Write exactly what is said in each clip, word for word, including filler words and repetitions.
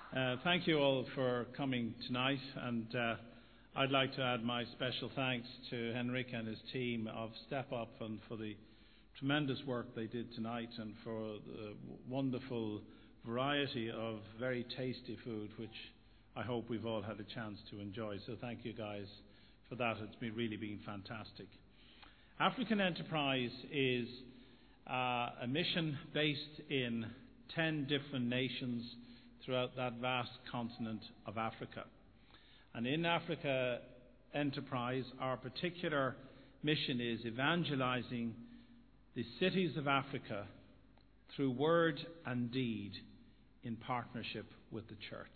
Uh, thank you all for coming tonight, and uh, I'd like to add my special thanks to Henrik and his team of Step Up and for the tremendous work they did tonight and for the wonderful variety of very tasty food which I hope we've all had a chance to enjoy. So thank you guys for that. It's been really been fantastic. African Enterprise is uh, a mission based in ten different nations throughout that vast continent of Africa. And in Africa Enterprise, our particular mission is evangelizing the cities of Africa through word and deed in partnership with the church.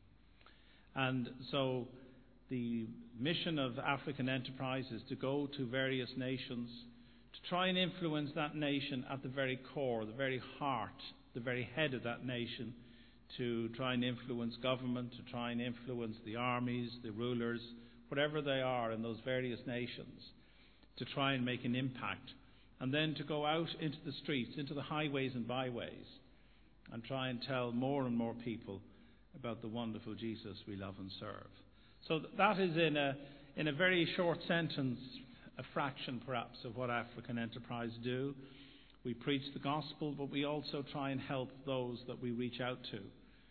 And so the mission of African Enterprise is to go to various nations to try and influence that nation at the very core, the very heart, the very head of that nation, to try and influence government, to try and influence the armies, the rulers, whatever they are in those various nations, to try and make an impact, and then to go out into the streets, into the highways and byways, and try and tell more and more people about the wonderful Jesus we love and serve. So that is in a, in a very short sentence, a fraction perhaps of what African Enterprise do. We preach the gospel, but we also try and help those that we reach out to.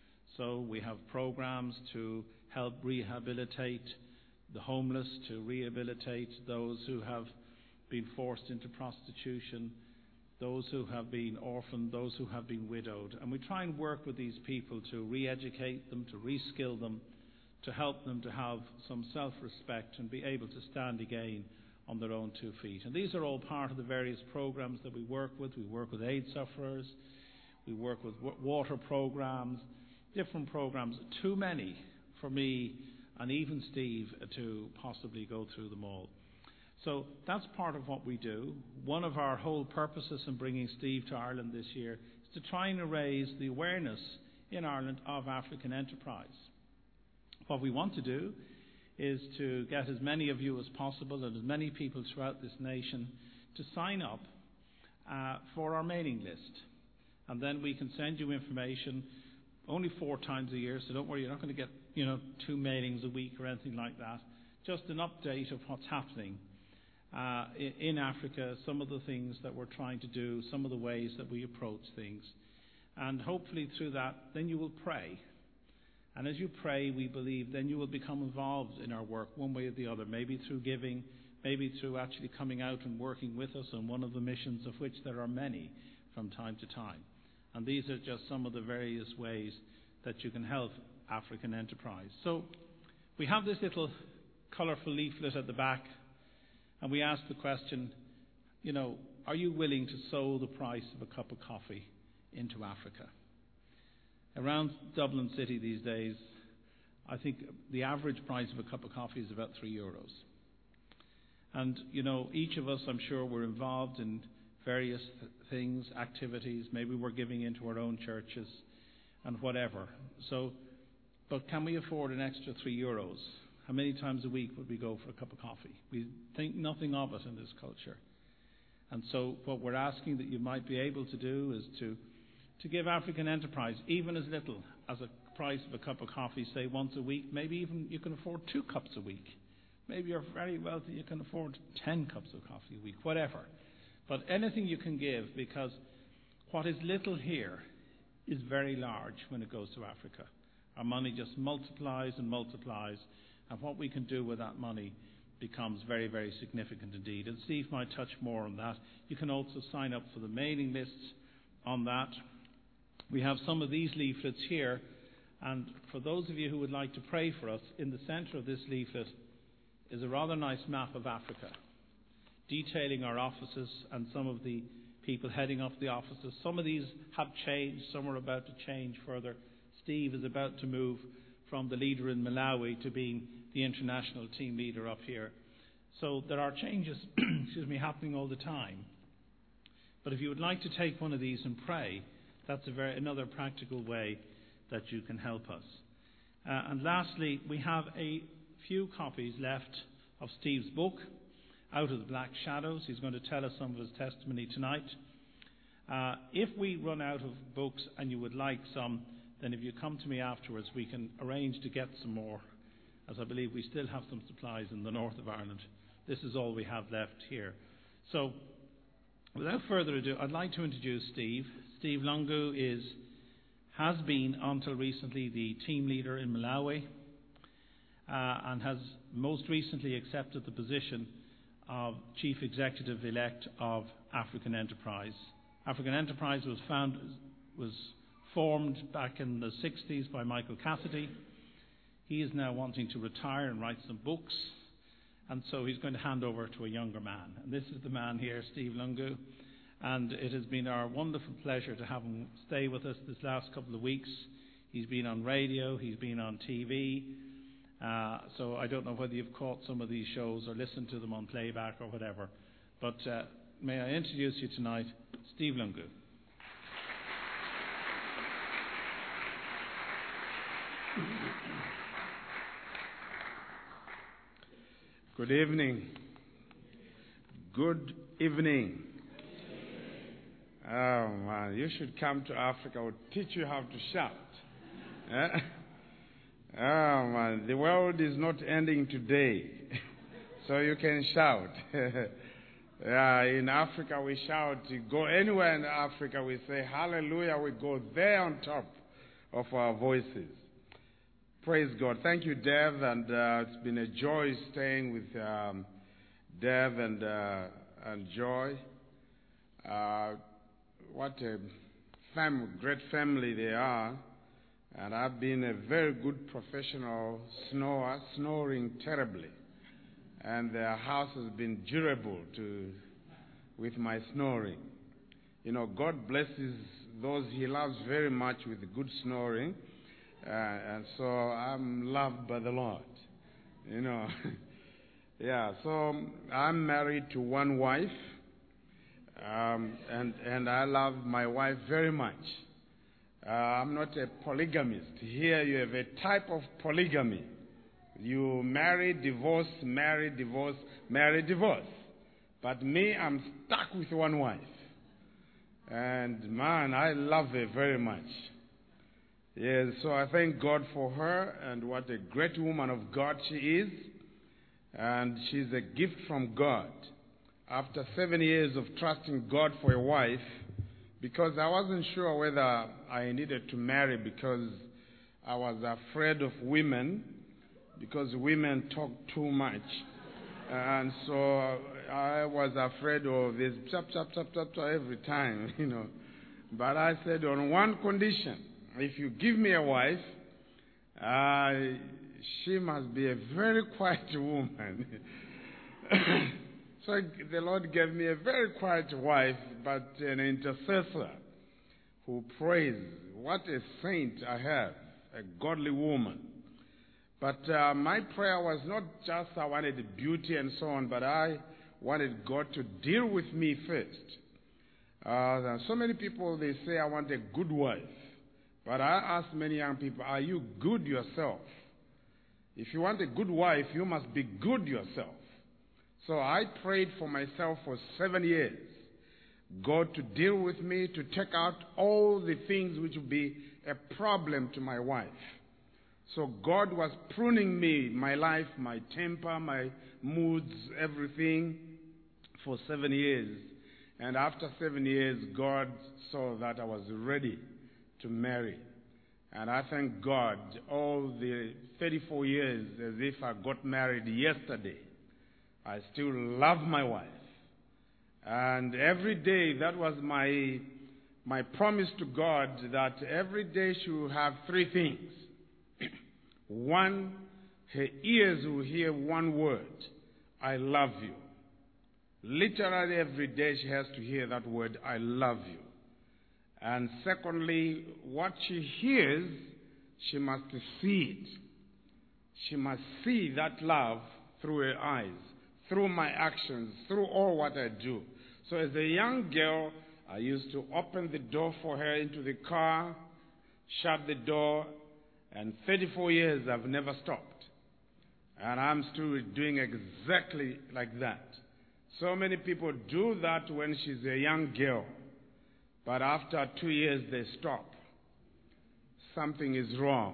So we have programs to help rehabilitate the homeless, to rehabilitate those who have been forced into prostitution, those who have been orphaned, those who have been widowed. And we try and work with these people to re-educate them, to reskill them, to help them to have some self-respect and be able to stand again on their own two feet. And these are all part of the various programs that we work with. We work with AIDS sufferers, we work with water programs, different programs, too many for me and even Steve to possibly go through them all. So that's part of what we do. One of our whole purposes in bringing Steve to Ireland this year is to try and raise the awareness in Ireland of African Enterprise. What we want to do is to get as many of you as possible and as many people throughout this nation to sign up uh, for our mailing list. And then we can send you information only four times a year, so don't worry, you're not going to get, you know, two mailings a week or anything like that. Just an update of what's happening uh, in, in Africa, some of the things that we're trying to do, some of the ways that we approach things. And hopefully through that, then you will pray. And as you pray, we believe, then you will become involved in our work one way or the other, maybe through giving, maybe through actually coming out and working with us on one of the missions, of which there are many from time to time. And these are just some of the various ways that you can help African Enterprise. So we have this little colourful leaflet at the back, and we ask the question, you know, are you willing to sow the price of a cup of coffee into Africa? Around Dublin City these days, I think the average price of a cup of coffee is about three euros. And, you know, each of us, I'm sure, we're involved in various th- things, activities. Maybe we're giving into our own churches and whatever. So, but can we afford an extra three euros? How many times a week would we go for a cup of coffee? We think nothing of it in this culture. And so what we're asking that you might be able to do is to to give African Enterprise even as little as a price of a cup of coffee, say once a week. Maybe even you can afford two cups a week. Maybe you're very wealthy, you can afford ten cups of coffee a week, whatever. But anything you can give, because what is little here is very large when it goes to Africa. Our money just multiplies and multiplies, and what we can do with that money becomes very, very significant indeed. And Steve might touch more on that. You can also sign up for the mailing lists on that. We have some of these leaflets here, and for those of you who would like to pray for us, in the centre of this leaflet is a rather nice map of Africa, detailing our offices and some of the people heading up the offices. Some of these have changed, some are about to change further. Steve is about to move from the leader in Malawi to being the international team leader up here. So there are changes excuse me, happening all the time. But if you would like to take one of these and pray, that's a very, another practical way that you can help us. Uh, and lastly, we have a few copies left of Steve's book, Out of the Black Shadows. He's going to tell us some of his testimony tonight. Uh, if we run out of books and you would like some, then if you come to me afterwards, we can arrange to get some more, as I believe we still have some supplies in the north of Ireland. This is all we have left here. So, without further ado, I'd like to introduce Steve. Steve Lungu is, has been until recently the team leader in Malawi, uh, and has most recently accepted the position of Chief Executive-elect of African Enterprise. African Enterprise was found, was formed back in the sixties by Michael Cassidy. He is now wanting to retire and write some books, and so he's going to hand over to a younger man. And this is the man here, Steve Lungu, and it has been our wonderful pleasure to have him stay with us this last couple of weeks. He's been on radio, he's been on T V, uh, so I don't know whether you've caught some of these shows or listened to them on playback or whatever, but uh, may I introduce you tonight, Steve Lungu. Good evening. Good evening. Oh man, you should come to Africa. We'll teach you how to shout. Eh? Oh man, the world is not ending today, so you can shout. Yeah, in Africa we shout. You go anywhere in Africa, we say hallelujah. We go there on top of our voices. Praise God. Thank you, Dev, and uh, it's been a joy staying with um, Dev and uh, and Joy. Uh, what a fam- great family they are, and I've been a very good professional snorer, snoring terribly, and their house has been durable to with my snoring. You know, God blesses those He loves very much with good snoring. Uh, and so I'm loved by the Lord, you know. Yeah, so I'm married to one wife, um, and, and I love my wife very much. Uh, I'm not a polygamist. Here you have a type of polygamy. You marry, divorce, marry, divorce, marry, divorce. But me, I'm stuck with one wife. And man, I love her very much. Yes, so I thank God for her, and what a great woman of God she is. And she's a gift from God. After seven years of trusting God for a wife, because I wasn't sure whether I needed to marry, because I was afraid of women, because women talk too much. And so I was afraid of this chap, chap, chap, chap, chap every time, you know. But I said, on one condition: if you give me a wife, uh, she must be a very quiet woman. So the Lord gave me a very quiet wife, but an intercessor who prays. What a saint I have, a godly woman. But uh, my prayer was not just I wanted beauty and so on, but I wanted God to deal with me first. Uh, so many people, they say, I want a good wife. But I ask many young people, are you good yourself? If you want a good wife, you must be good yourself. So I prayed for myself for seven years. God to deal with me, to take out all the things which would be a problem to my wife. So God was pruning me, my life, my temper, my moods, everything, for seven years. And after seven years, God saw that I was ready to marry. And I thank God all the thirty-four years, as if I got married yesterday, I still love my wife. And every day, that was my my promise to God, that every day she will have three things. One, her ears will hear one word: I love you. Literally every day she has to hear that word, I love you. And secondly, what she hears, she must see it. She must see that love through her eyes, through my actions, through all what I do. So as a young girl, I used to open the door for her into the car, shut the door, and thirty-four years I've never stopped. And I'm still doing exactly like that. So many people do that when she's a young girl. But after two years, they stop. something is wrong.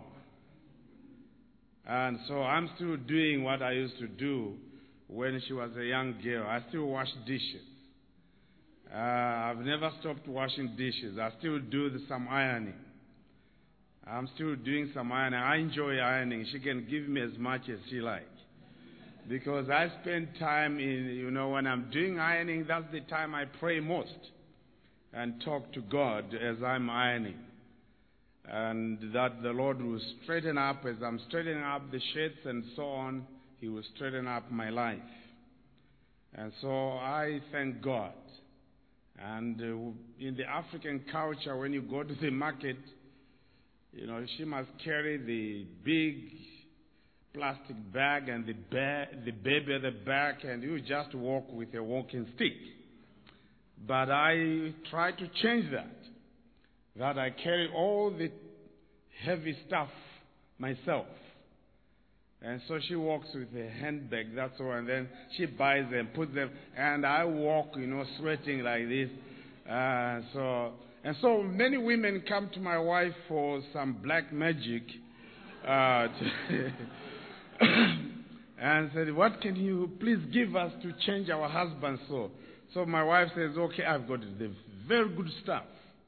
And so I'm still doing what I used to do when she was a young girl. I still wash dishes. Uh, I've never stopped washing dishes. I still do the, some ironing. I'm still doing some ironing. I enjoy ironing. She can give me as much as she likes. Because I spend time in, you know, when I'm doing ironing, that's the time I pray most and talk to God as I'm ironing. And that the Lord will straighten up, as I'm straightening up the shirts and so on, He will straighten up my life. And so I thank God. And uh, in the African culture, when you go to the market, you know, she must carry the big plastic bag and the, ba- the baby at the back, and you just walk with a walking stick. But I try to change that, that I carry all the heavy stuff myself. And so she walks with a handbag, that's all, and then she buys them, puts them, and I walk, you know, sweating like this. Uh, so, and so many women come to my wife for some black magic. Uh, and said, what can you please give us to change our husband so? So my wife says, okay, I've got the very good stuff.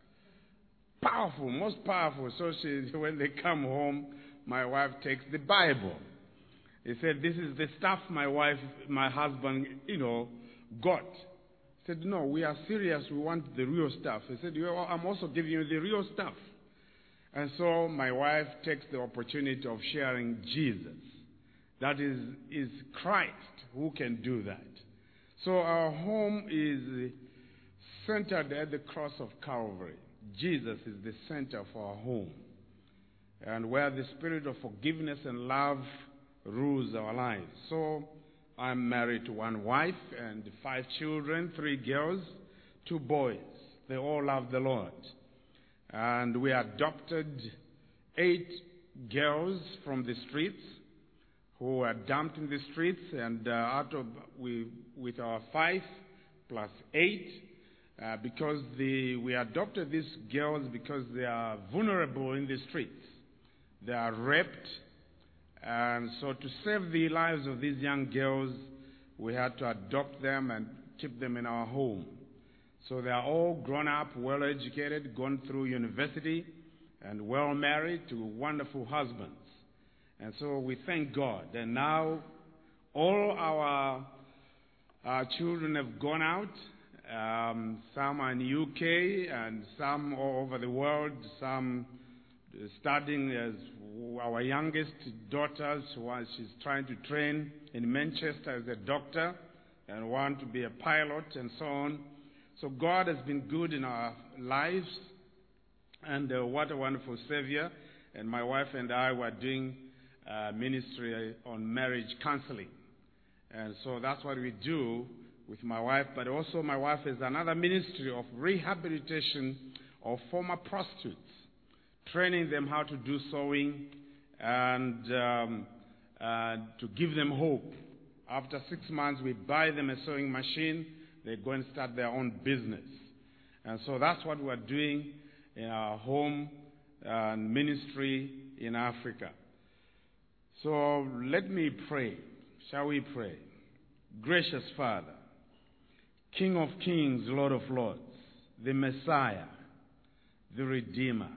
Powerful, most powerful. So she, when they come home, my wife takes the Bible. He said, this is the stuff my wife, my husband, you know, got. He said, no, we are serious. We want the real stuff. He said, well, I'm also giving you the real stuff. And so my wife takes the opportunity of sharing Jesus. That is, is Christ who can do that. So our home is centered at the cross of Calvary. Jesus is the center for our home. And where the spirit of forgiveness and love rules our lives. So I'm married to one wife and five children, three girls, two boys. They all love the Lord. And we adopted eight girls from the streets who were dumped in the streets, and uh, out of we with our five plus eight, uh, because the we adopted these girls because they are vulnerable in the streets. They are raped, and so to save the lives of these young girls, we had to adopt them and keep them in our home. So they are all grown up, well educated, gone through university, and well married to wonderful husbands. And so we thank God. And now all our, our children have gone out. Um, some are in the U K and some all over the world. Some studying as our youngest daughter. She's trying to train in Manchester as a doctor and want to be a pilot and so on. So God has been good in our lives. And uh, what a wonderful Savior. And my wife and I were doing Uh, ministry on marriage counseling. And so that's what we do with my wife. But also my wife has another ministry of rehabilitation of former prostitutes, training them how to do sewing and um, uh, to give them hope. After six months, we buy them a sewing machine. They go and start their own business. And so that's what we're doing in our home and ministry in Africa. So let me pray. Shall we pray? Gracious Father, King of kings, Lord of lords, the Messiah, the Redeemer,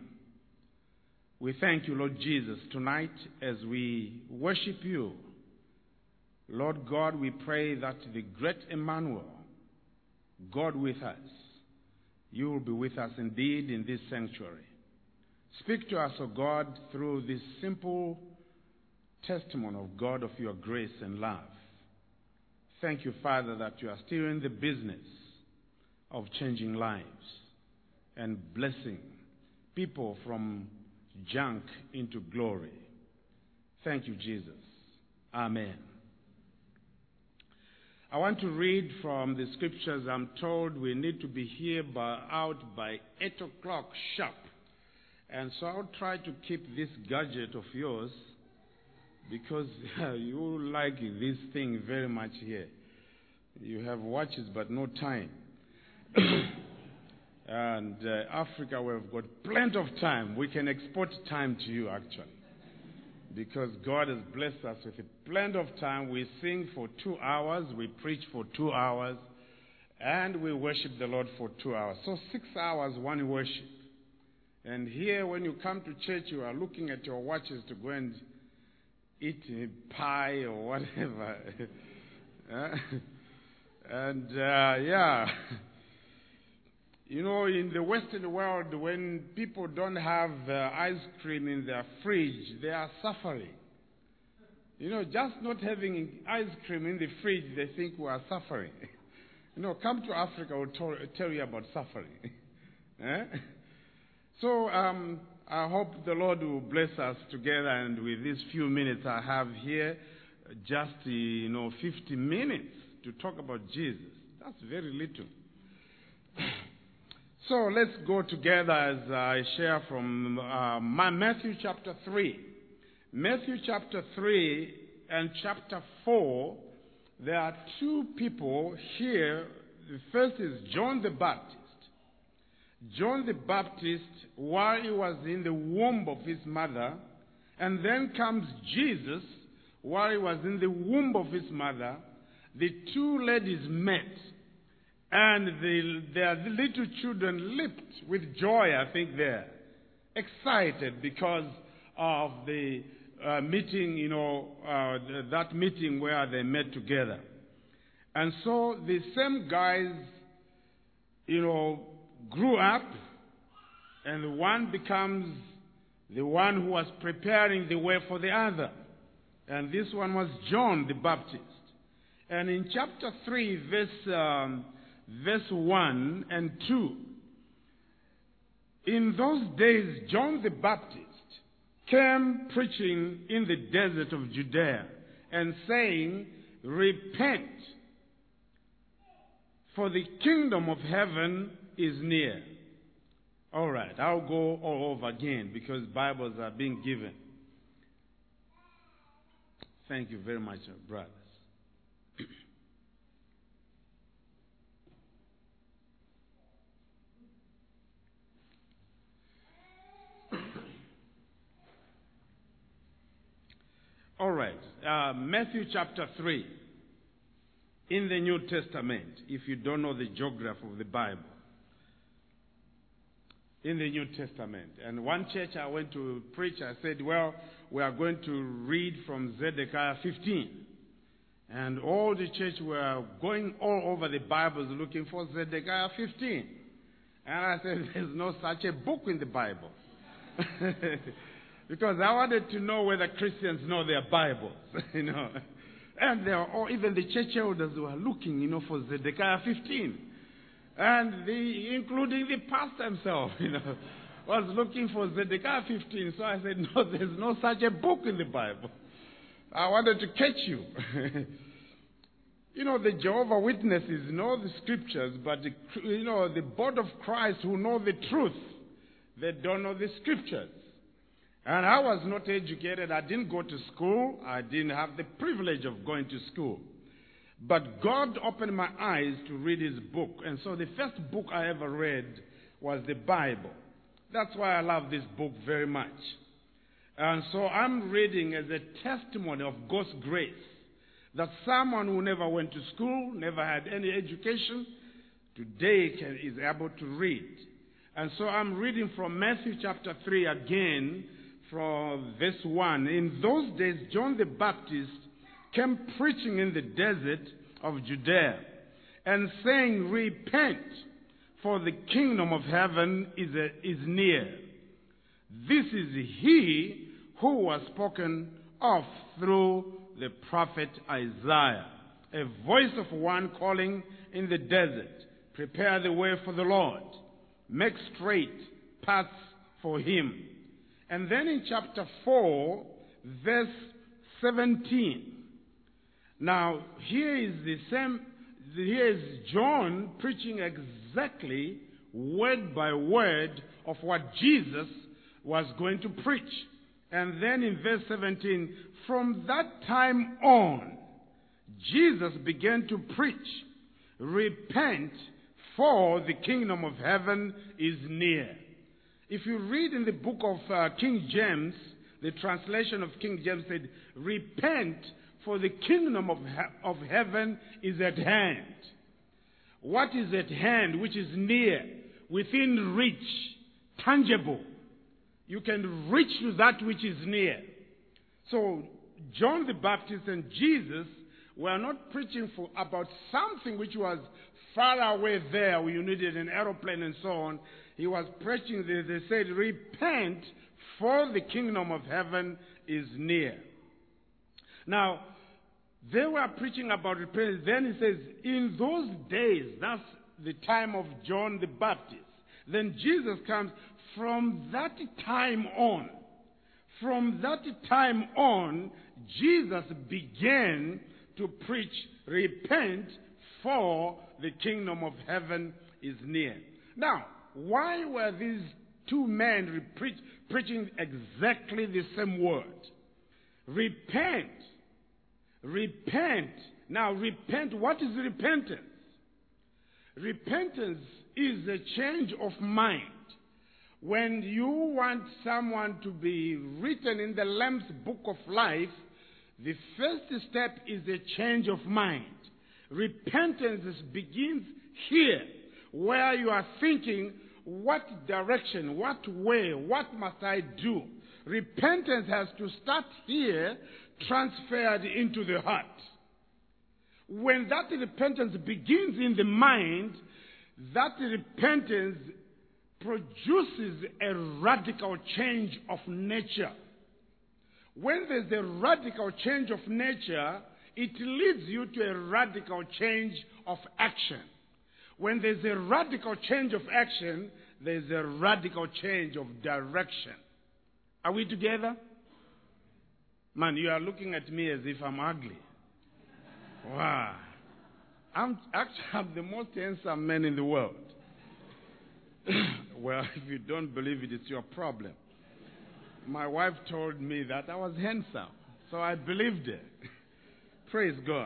we thank you, Lord Jesus, tonight as we worship you. Lord God, we pray that the great Emmanuel, God with us, you will be with us indeed in this sanctuary. Speak to us, O God, through this simple testimony of God of your grace and love. Thank you, Father, that you are still in the business of changing lives and blessing people from junk into glory. Thank you, Jesus. Amen. I want to read from the scriptures. I'm told we need to be here by, out by eight o'clock sharp. And so I'll try to keep this gadget of yours, because you like this thing very much here. You have watches but no time. And uh, Africa, we've got plenty of time. We can export time to you, actually. Because God has blessed us with plenty of time. We sing for two hours, we preach for two hours, and we worship the Lord for two hours. So six hours, one worship. And here, when you come to church, you are looking at your watches to go and eat a pie or whatever. and, uh, yeah. You know, in the Western world, when people don't have uh, ice cream in their fridge, they are suffering. You know, just not having ice cream in the fridge, they think we are suffering. You know, come to Africa, we'll t- tell you about suffering. eh? So, um, I hope the Lord will bless us together, and with these few minutes I have here, just, uh, you know, fifty minutes to talk about Jesus. That's very little. So let's go together as I share from uh, Matthew chapter three. Matthew chapter three and chapter four, there are two people here. The first is John the Baptist. John the Baptist, while he was in the womb of his mother, and then comes Jesus, while he was in the womb of his mother. The two ladies met. And the, their little children leaped with joy, I think, there. Excited because of the uh, meeting, you know, uh, the, that meeting where they met together. And so the same guys, you know, grew up, and one becomes the one who was preparing the way for the other. And this one was John the Baptist. And in chapter three, verse... Um, Verse one and two. In those days, John the Baptist came preaching in the desert of Judea and saying, "Repent, for the kingdom of heaven is near." All right, I'll go all over again because Bibles are being given. Thank you very much, brothers. All right, uh, Matthew chapter three, in the New Testament, if you don't know the geography of the Bible. In the New Testament. And one church I went to preach, I said, well, we are going to read from Zedekiah fifteen. And all the church were going all over the Bibles looking for Zedekiah fifteen. And I said, there's no such a book in the Bible. Because I wanted to know whether Christians know their Bibles, you know. And there, or even the church elders were looking, you know, for Zedekiah fifteen. And the, including the pastor himself, you know, was looking for Zedekiah fifteen. So I said, no, there's no such a book in the Bible. I wanted to catch you. You know, the Jehovah Witnesses know the scriptures, but, the, you know, the body of Christ who know the truth, they don't know the scriptures. And I was not educated. I didn't go to school. I didn't have the privilege of going to school. But God opened my eyes to read his book. And so the first book I ever read was the Bible. That's why I love this book very much. And so I'm reading as a testimony of God's grace that someone who never went to school, never had any education, today can, is able to read. And so I'm reading from Matthew chapter three again, from verse one. In those days, John the Baptist came preaching in the desert of Judea and saying, "Repent, for the kingdom of heaven is, a, is near." This is he who was spoken of through the prophet Isaiah, a voice of one calling in the desert, "Prepare the way for the Lord, make straight paths for him." And then in chapter four, verse seventeen. Now, here is the same, here is John preaching exactly word by word of what Jesus was going to preach. And then in verse seventeen, from that time on, Jesus began to preach, "Repent, for the kingdom of heaven is near. If you read in the book of uh, King James, the translation of King James said, repent, for the kingdom of, he- of heaven is at hand. What is at hand, which is near, within reach, tangible? You can reach to that which is near. So, John the Baptist and Jesus were not preaching for about something which was far away there, where you needed an aeroplane and so on. He was preaching, they, they said, repent, for the kingdom of heaven is near. Now, they were preaching about repentance. Then he says, in those days, that's the time of John the Baptist. Then Jesus comes. From that time on, from that time on, Jesus began to preach, repent, for the kingdom of heaven is near. Now, why were these two men re- pre- preaching exactly the same word? Repent. Repent. Now, repent. What is repentance? Repentance is a change of mind. When you want someone to be written in the Lamb's book of life, the first step is a change of mind. Repentance begins here, where you are thinking, what direction, what way, what must I do? Repentance has to start here, transferred into the heart. When that repentance begins in the mind, that repentance produces a radical change of nature. When there's a radical change of nature, it leads you to a radical change of action. When there's a radical change of action, there's a radical change of direction. Are we together? Man, you are looking at me as if I'm ugly. Wow. I'm actually I'm the most handsome man in the world. Well, if you don't believe it, it's your problem. My wife told me that I was handsome, so I believed it. Praise God.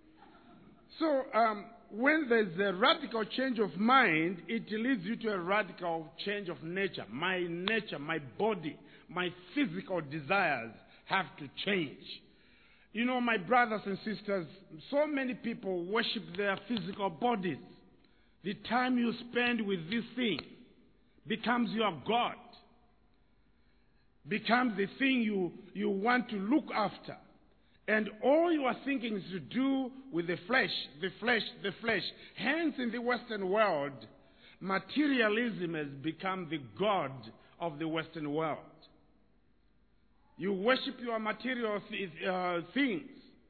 So, um, when there's a radical change of mind, it leads you to a radical change of nature. My nature, my body, my physical desires have to change. You know, my brothers and sisters, so many people worship their physical bodies. The time you spend with this thing becomes your God, becomes the thing you, you want to look after. And all you are thinking is to do with the flesh, the flesh, the flesh. Hence, in the Western world, materialism has become the God of the Western world. You worship your material th- uh, things.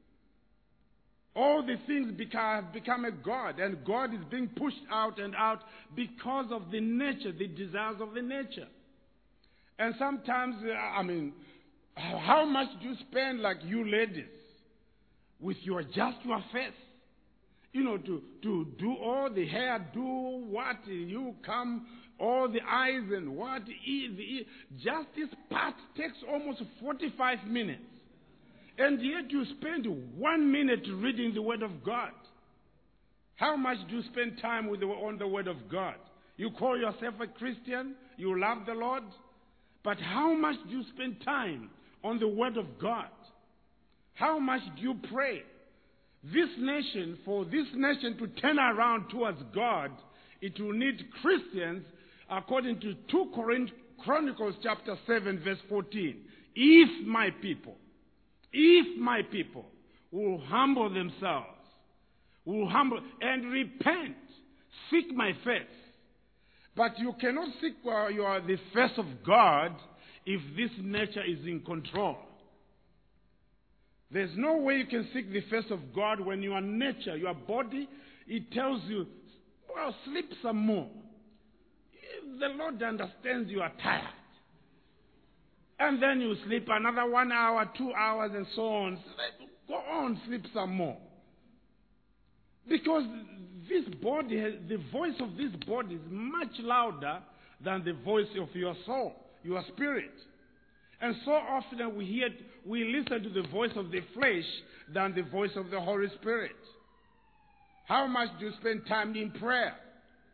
All the things become, have become a God, and God is being pushed out and out because of the nature, the desires of the nature. And sometimes, uh, I mean, how much do you spend, like you ladies, with your just your face? You know, to, to do all the hair, do what you come, all the eyes and what, the ear. Just this part takes almost forty-five minutes. And yet you spend one minute reading the Word of God. How much do you spend time with the, on the Word of God? You call yourself a Christian, you love the Lord, but how much do you spend time on the Word of God? How much do you pray? This nation, for this nation to turn around towards God, it will need Christians, according to Second Chronicles chapter seven, verse fourteen. If my people, if my people will humble themselves, will humble and repent, seek my face. But you cannot seek uh, your, the face of God if this nature is in control. There's no way you can seek the face of God when your nature, your body, it tells you, well, sleep some more. The Lord understands you are tired. And then you sleep another one hour, two hours, and so on. Go on, sleep some more. Because this body, has, the voice of this body is much louder than the voice of your soul, your spirit. And so often we hear, we listen to the voice of the flesh than the voice of the Holy Spirit. How much do you spend time in prayer?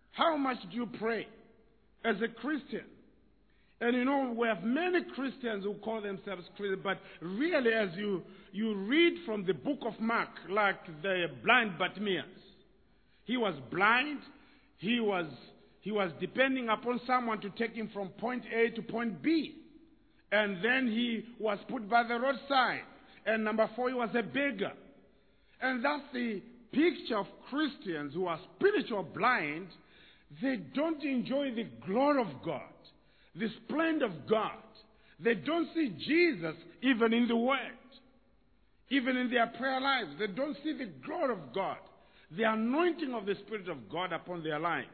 How much do you pray as a Christian? And you know, we have many Christians who call themselves Christians, but really as you, you read from the book of Mark, like the blind Bartimaeus, he was blind, he was, he was depending upon someone to take him from point A to point B. And then he was put by the roadside. And number four, he was a beggar. And that's the picture of Christians who are spiritual blind. They don't enjoy the glory of God, the splendor of God. They don't see Jesus even in the Word, even in their prayer lives. They don't see the glory of God, the anointing of the Spirit of God upon their lives.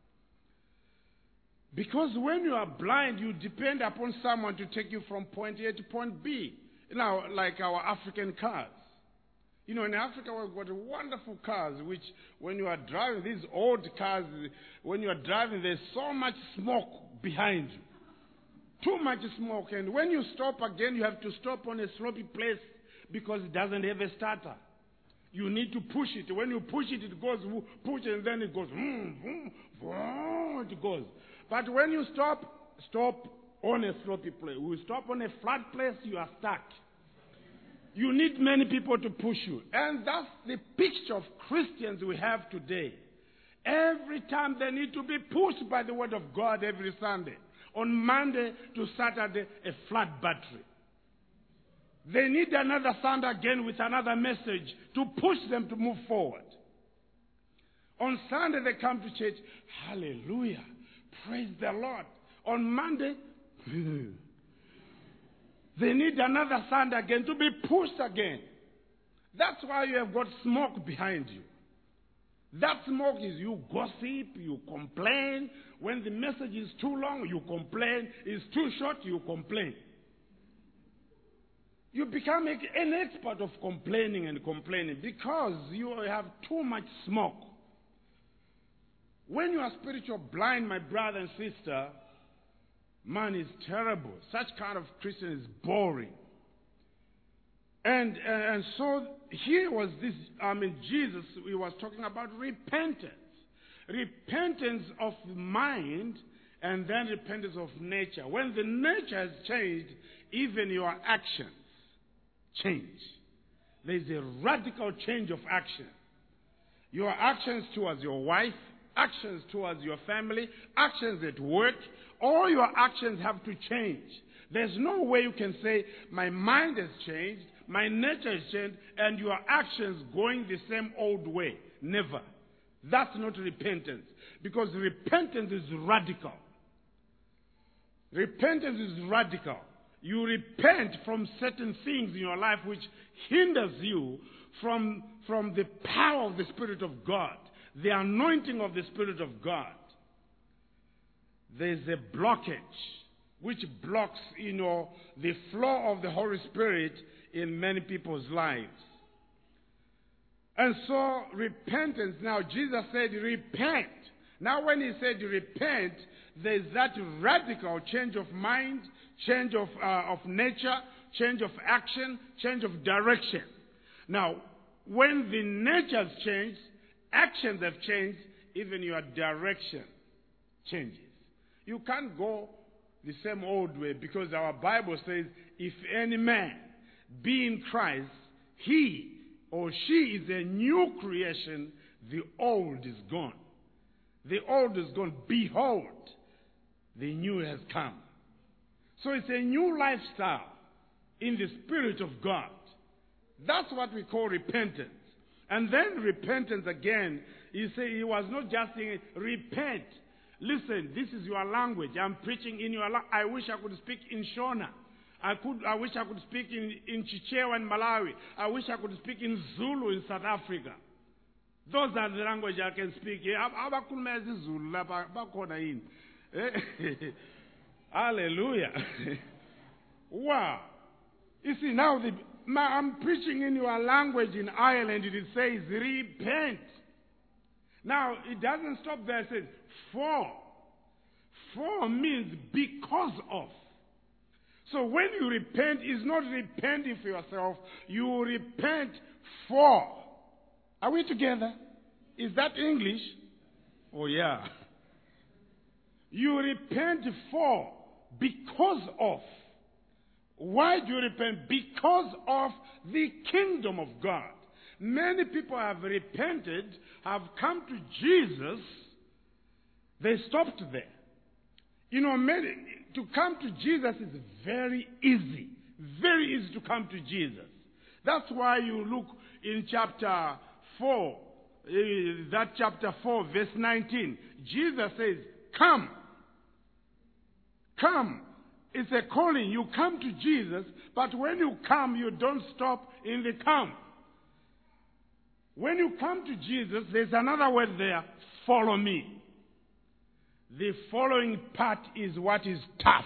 Because when you are blind, you depend upon someone to take you from point A to point B. Now, like our African cars. You know, in Africa, we've got wonderful cars, which when you are driving, these old cars, when you are driving, there's so much smoke behind you. Too much smoke. And when you stop again, you have to stop on a slopey place because it doesn't have a starter. You need to push it. When you push it, it goes, push, and then it goes, vroom, vroom, vroom, it goes. But when you stop, stop on a slopey place. You stop on a flat place, you are stuck. You need many people to push you. And that's the picture of Christians we have today. Every time they need to be pushed by the Word of God every Sunday. On Monday to Saturday, a flat battery. They need another Sunday again with another message to push them to move forward. On Sunday they come to church. Hallelujah. Praise the Lord. On Monday, they need another Sunday again to be pushed again. That's why you have got smoke behind you. That smoke is you gossip, you complain. When the message is too long, you complain. It's too short, you complain. You become an expert of complaining and complaining because you have too much smoke. When you are spiritual blind, my brother and sister, man, is terrible. Such kind of Christian is boring. And, and so here was this, I mean, Jesus, he was talking about repentance. Repentance of the mind and then repentance of nature. When the nature has changed, even your actions change. There's a radical change of action. Your actions towards your wife, actions towards your family, actions at work, all your actions have to change. There's no way you can say, my mind has changed, my nature has changed, and your actions going the same old way. Never. That's not repentance. Because repentance is radical. Repentance is radical. You repent from certain things in your life which hinders you from, from the power of the Spirit of God, the anointing of the Spirit of God. There's a blockage which blocks, you know, the flow of the Holy Spirit in many people's lives. And so repentance, now Jesus said repent. Now when he said repent, there's that radical change of mind, change of, uh, of nature, change of action, change of direction. Now, when the nature has changed, actions have changed, even your direction changes. You can't go the same old way because our Bible says, if any man be in Christ, he or she is a new creation, the old is gone. The old is gone. Behold, the new has come. So it's a new lifestyle in the Spirit of God. That's what we call repentance. And then repentance again, he said he was not just saying, repent. Listen, this is your language. I'm preaching in your language. I wish I could speak in Shona. I could. I wish I could speak in, in Chichewa in Malawi. I wish I could speak in Zulu in South Africa. Those are the language I can speak. Hallelujah. Wow. You see, now the, I'm preaching in your language in Ireland. It says, repent. Now, it doesn't stop there. It says, for. For means because of. So when you repent, it's not repenting for yourself. You repent for. Are we together? Is that English? Oh, yeah. You repent for, because of. Why do you repent? Because of the kingdom of God. Many people have repented, have come to Jesus. They stopped there. You know, many, to come to Jesus is very easy. Very easy to come to Jesus. That's why you look in chapter four, uh, that chapter four, verse nineteen. Jesus says, come. Come. It's a calling. You come to Jesus, but when you come, you don't stop in the come. When you come to Jesus, there's another word there, follow me. The following part is what is tough.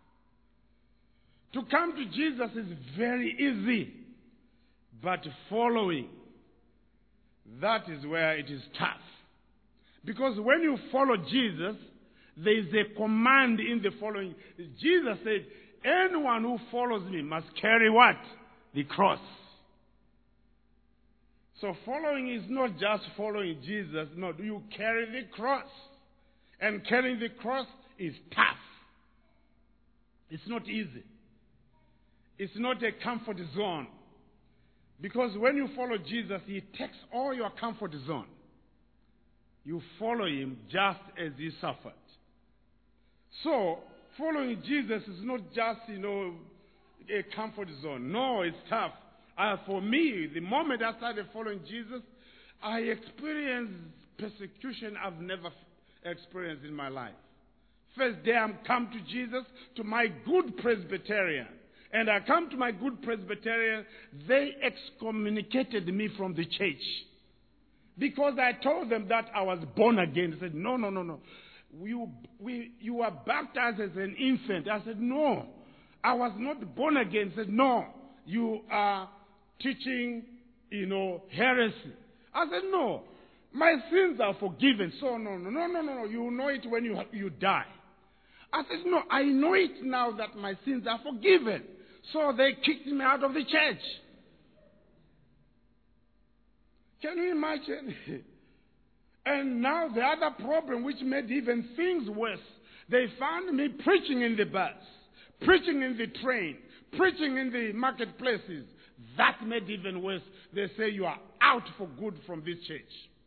To come to Jesus is very easy, but following, that is where it is tough. Because when you follow Jesus, there is a command in the following. Jesus said, anyone who follows me must carry what? The cross. So following is not just following Jesus. No, you carry the cross. And carrying the cross is tough. It's not easy. It's not a comfort zone. Because when you follow Jesus, He takes all your comfort zone. You follow Him just as He suffered. So, following Jesus is not just, you know, a comfort zone. No, it's tough. Uh, for me, the moment I started following Jesus, I experienced persecution I've never experienced in my life. First day I come to Jesus, to my good Presbyterian. And I come to my good Presbyterian, they excommunicated me from the church. Because I told them that I was born again. They said, no, no, no, no. You, we, you were baptized as an infant. I said, no. I was not born again. They said, no. You are teaching, you know, heresy. I said, no. My sins are forgiven. So, no, no, no, no, no. You know it when you, you die. I said, no, I know it now that my sins are forgiven. So they kicked me out of the church. Can you imagine? And now the other problem which made even things worse, they found me preaching in the bus, preaching in the train, preaching in the marketplaces. That made even worse. They say you are out for good from this church.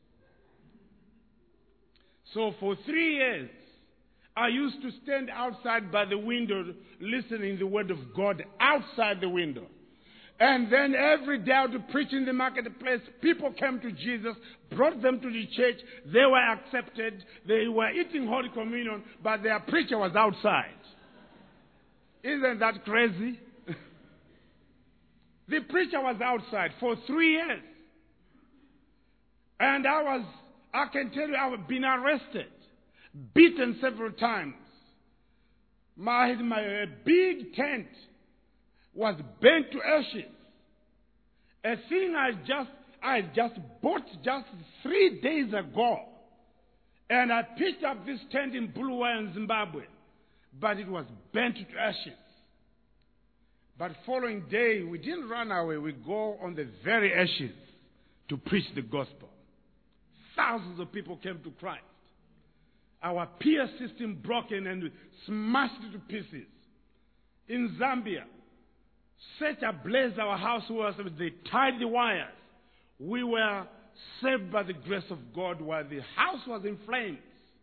So for three years, I used to stand outside by the window listening the word of God outside the window. And then every day I would preach in the marketplace. People came to Jesus, brought them to the church. They were accepted. They were eating Holy Communion, but their preacher was outside. Isn't that crazy? The preacher was outside for three years. And I was, I can tell you, I've been arrested, beaten several times. My, my big tent was burnt to ashes. A thing I just I just bought just three days ago. And I picked up this tent in Bulawayo in Zimbabwe. But it was burnt to ashes. But following day, we didn't run away. We go on the very ashes to preach the gospel. Thousands of people came to Christ. Our peer system broken and smashed to pieces. In Zambia, such a blaze our house was, they tied the wires. We were saved by the grace of God while the house was in flames.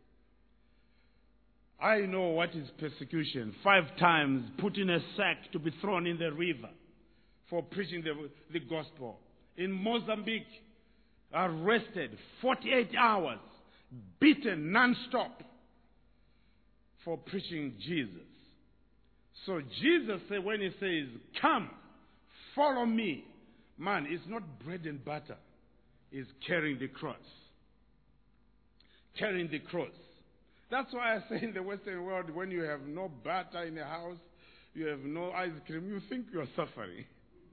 I know what is persecution. Five times put in a sack to be thrown in the river for preaching the, the gospel. In Mozambique, arrested forty-eight hours, beaten non-stop for preaching Jesus. So Jesus said, when He says, come, follow me, man, it's not bread and butter. It's carrying the cross. Carrying the cross. That's why I say in the Western world, when you have no butter in the house, you have no ice cream, you think you're suffering.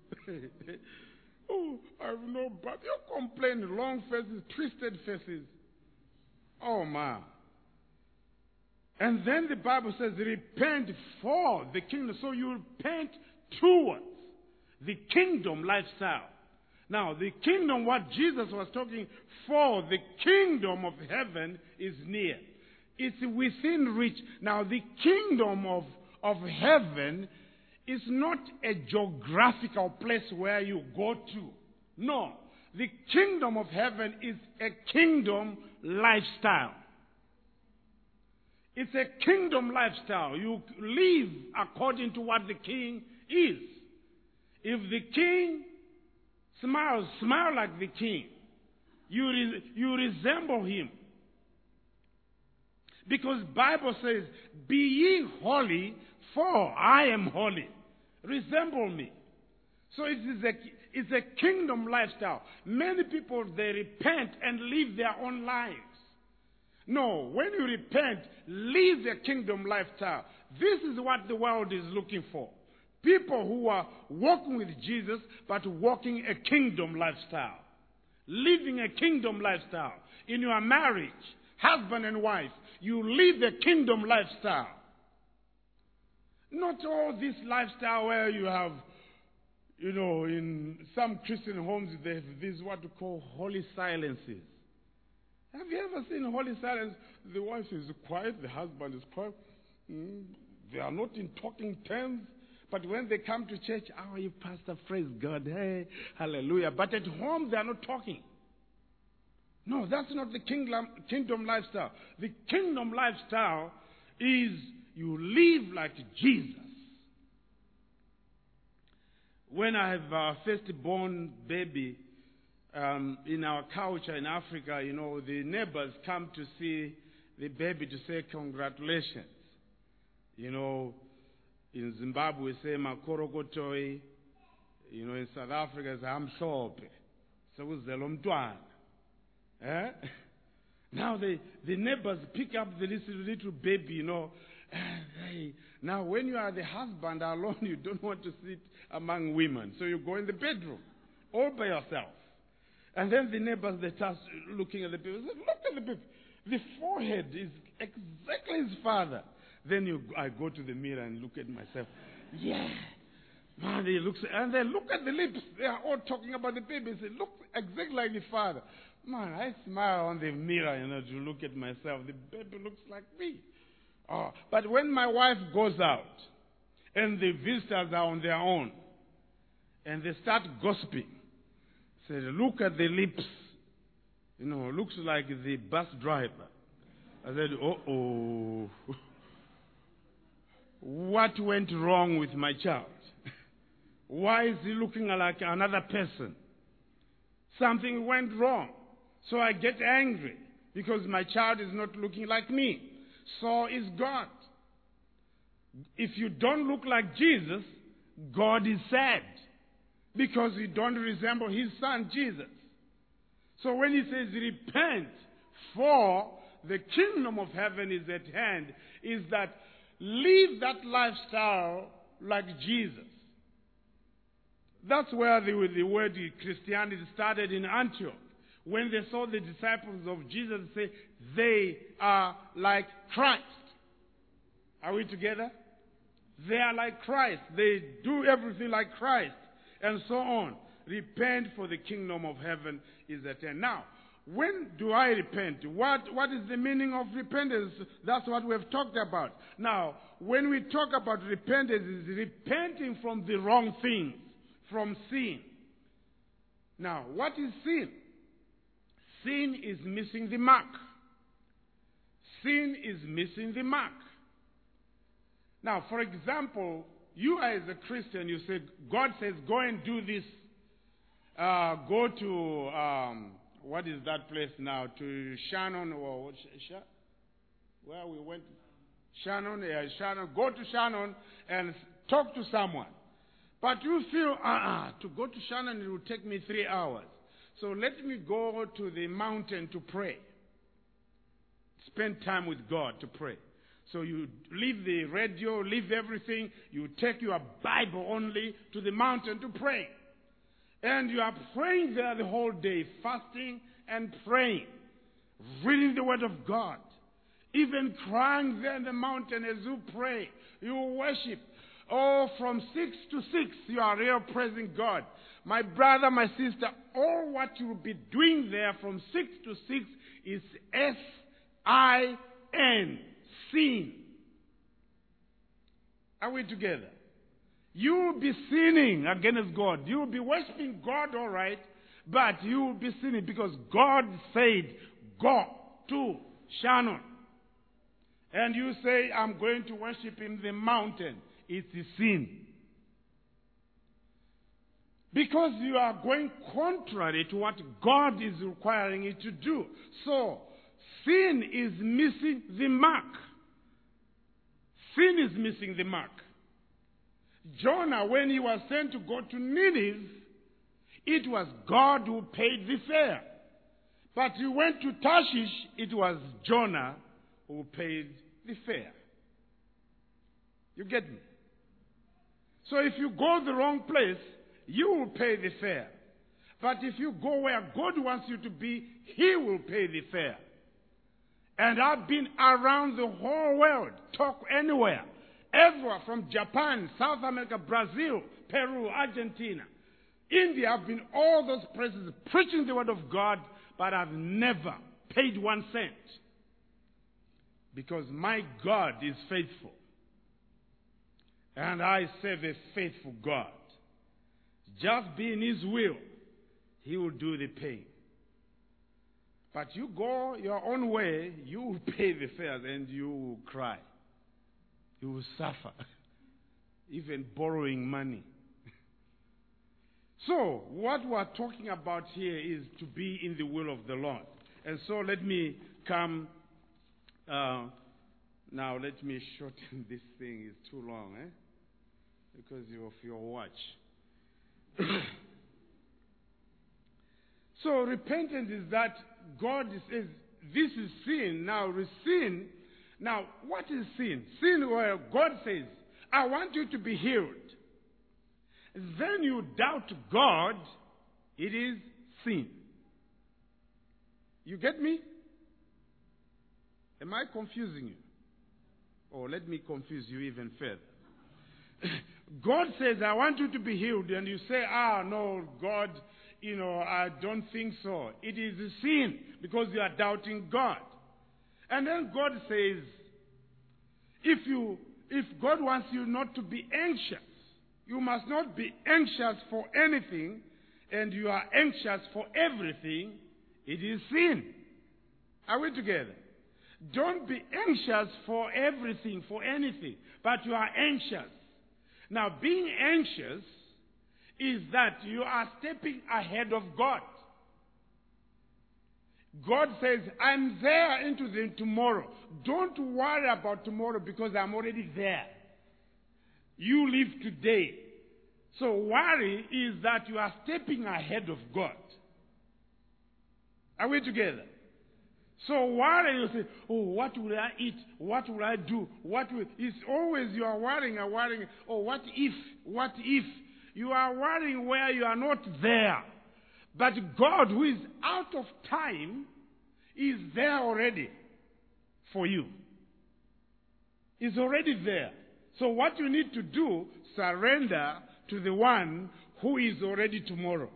Oh, I have no butter. You complain, long faces, twisted faces. Oh, man. And then the Bible says, repent for the kingdom. So you repent towards the kingdom lifestyle. Now, the kingdom, what Jesus was talking for, the kingdom of heaven is near. It's within reach. Now, the kingdom of, of heaven is not a geographical place where you go to. No. The kingdom of heaven is a kingdom lifestyle. It's a kingdom lifestyle. You live according to what the king is. If the king smiles, smile like the king. You, re, you resemble him. Because Bible says, be ye holy, for I am holy. Resemble me. So it is a, it's a kingdom lifestyle. Many people, they repent and live their own lives. No, when you repent, live the kingdom lifestyle. This is what the world is looking for. People who are walking with Jesus, but walking a kingdom lifestyle. Living a kingdom lifestyle. In your marriage, husband and wife, you live the kingdom lifestyle. Not all this lifestyle where you have, you know, in some Christian homes, they have this what we call holy silences. Have you ever seen holy silence? The wife is quiet, the husband is quiet. Mm, they are not in talking terms. But when they come to church, how are you, Pastor? Praise God. Hey, hallelujah. But at home, they are not talking. No, that's not the kingdom, kingdom lifestyle. The kingdom lifestyle is you live like Jesus. When I have a firstborn baby, um, in our culture in Africa, you know, the neighbors come to see the baby to say congratulations. You know, in Zimbabwe we say makorokotoi. You know, in South Africa it's amhlope. So uzelomntwana. Eh? Now the, the neighbors pick up the little, little baby, you know. Hey, now when you are the husband alone, you don't want to sit among women. So you go in the bedroom, all by yourself. And then the neighbors, they start looking at the baby. Say, look at the baby. The forehead is exactly his father. Then you, I go to the mirror and look at myself. Yeah. Man, they look, and they look at the lips. They are all talking about the baby. They look exactly like the father. Man, I smile on the mirror, you know, to look at myself. The baby looks like me. Oh, but when my wife goes out and the visitors are on their own and they start gossiping, say, look at the lips. You know, looks like the bus driver. I said, uh-oh. What went wrong with my child? Why is he looking like another person? Something went wrong. So I get angry because my child is not looking like me. So is God. If you don't look like Jesus, God is sad because you don't resemble his son, Jesus. So when he says repent, for the kingdom of heaven is at hand, is that live that lifestyle like Jesus. That's where the, the word Christianity started in Antioch. When they saw the disciples of Jesus say, they are like Christ. Are we together? They are like Christ. They do everything like Christ. And so on. Repent, for the kingdom of heaven is at hand. Now, when do I repent? What, what is the meaning of repentance? That's what we have talked about. Now, when we talk about repentance, it's repenting from the wrong things, from sin. Now, what is sin? Sin is missing the mark. Sin is missing the mark. Now, for example, you as a Christian, you say, God says, go and do this. Uh, go to, um, what is that place now? To Shannon or Sh- where we went? Shannon, yeah, Shannon. Go to Shannon and talk to someone. But you feel, uh-uh, to go to Shannon, it will take me three hours. So let me go to the mountain to pray. Spend time with God to pray. So you leave the radio, leave everything. You take your Bible only to the mountain to pray. And you are praying there the whole day, fasting and praying, reading the Word of God, even crying there in the mountain as you pray. You worship. Oh, from six to six, you are real praising God. My brother, my sister, all what you will be doing there from six to six is S I and sin. Are we together? You will be sinning against God. You will be worshiping God, all right, but you will be sinning because God said, go to Shannon. And you say, I'm going to worship in the mountain. It's a sin. Because you are going contrary to what God is requiring you to do. So, sin is missing the mark. Sin is missing the mark. Jonah, when he was sent to go to Nineveh, it was God who paid the fare. But he went to Tarshish, it was Jonah who paid the fare. You get me? So if you go the wrong place, you will pay the fare. But if you go where God wants you to be, He will pay the fare. And I've been around the whole world, talk anywhere, everywhere from Japan, South America, Brazil, Peru, Argentina, India. I've been all those places preaching the word of God, but I've never paid one cent. Because my God is faithful. And I serve a faithful God. Just be in His will, He will do the paying. But you go your own way, you will pay the fares and you will cry. You will suffer. Even borrowing money. So, what we're talking about here is to be in the will of the Lord. And so let me come, uh, now let me shorten this thing, it's too long, eh? Because of your watch. So repentance is that God says, this is sin. Now sin. Now what is sin? Sin where God says, I want you to be healed. Then you doubt God, it is sin. You get me? Am I confusing you? Or let me confuse you even further. God says, I want you to be healed. And you say, ah, no, God, you know, I don't think so. It is a sin because you are doubting God. And then God says, if you, if God wants you not to be anxious, you must not be anxious for anything, and you are anxious for everything, it is sin. Are we together? Don't be anxious for everything, for anything, but you are anxious. Now, being anxious is that you are stepping ahead of God. God says, I'm there into the tomorrow. Don't worry about tomorrow because I'm already there. You live today. So worry is that you are stepping ahead of God. Are we together? So worry, you say, oh, what will I eat? What will I do? What will... It's always you are worrying and worrying. Oh, what if? What if? You are worrying where you are not there. But God, who is out of time, is there already for you. He's already there. So what you need to do, surrender to the one who is already tomorrow.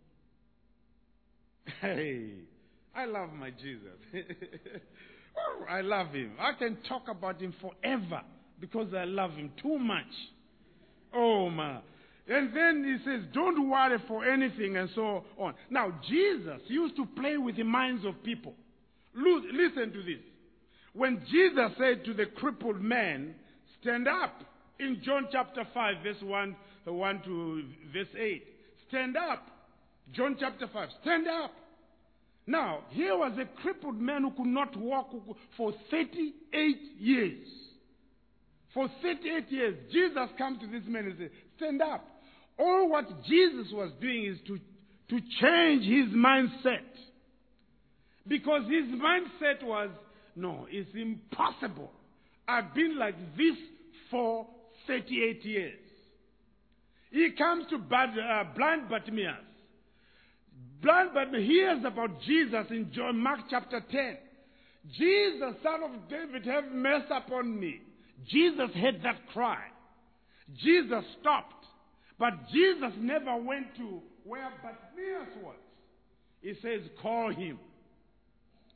Hey, I love my Jesus. Oh, I love him. I can talk about him forever because I love him too much. Oh, man. And then he says, don't worry for anything and so on. Now, Jesus used to play with the minds of people. Listen to this. When Jesus said to the crippled man, stand up, in John chapter five, verse one, one to verse eight. Stand up. John chapter five, stand up. Now, here was a crippled man who could not walk for thirty-eight years. For thirty-eight years, Jesus comes to this man and says, stand up. All what Jesus was doing is to, to change his mindset. Because his mindset was, no, it's impossible. I've been like this for thirty-eight years. He comes to bad, uh, blind Bartimaeus. Blind Bartimaeus hears about Jesus in John, Mark chapter ten. Jesus, Son of David, have mercy upon me. Jesus heard that cry. Jesus stopped. But Jesus never went to where Bartimaeus was. He says, call him.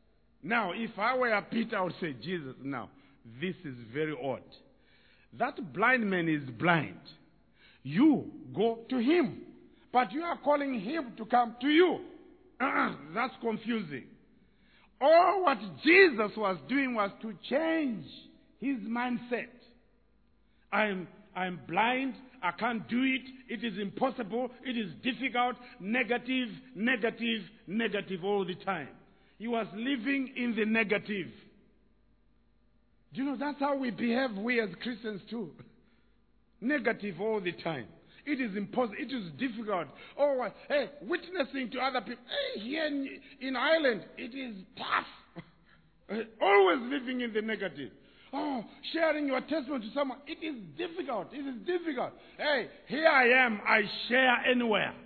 Now, if I were Peter, I would say, Jesus, now, this is very odd. That blind man is blind. You go to him. But you are calling him to come to you. Uh-uh, that's confusing. All what Jesus was doing was to change his mindset. I'm, I'm blind. I can't do it. It is impossible. It is difficult. Negative, negative, negative all the time. He was living in the negative. Do you know, that's how we behave, we as Christians too. Negative all the time. It is impossible. It is difficult. Oh, hey, witnessing to other people. Hey, here in, in Ireland, it is tough. Always living in the negative. Oh, sharing your testimony to someone. It is difficult. It is difficult. Hey, here I am. I share anywhere.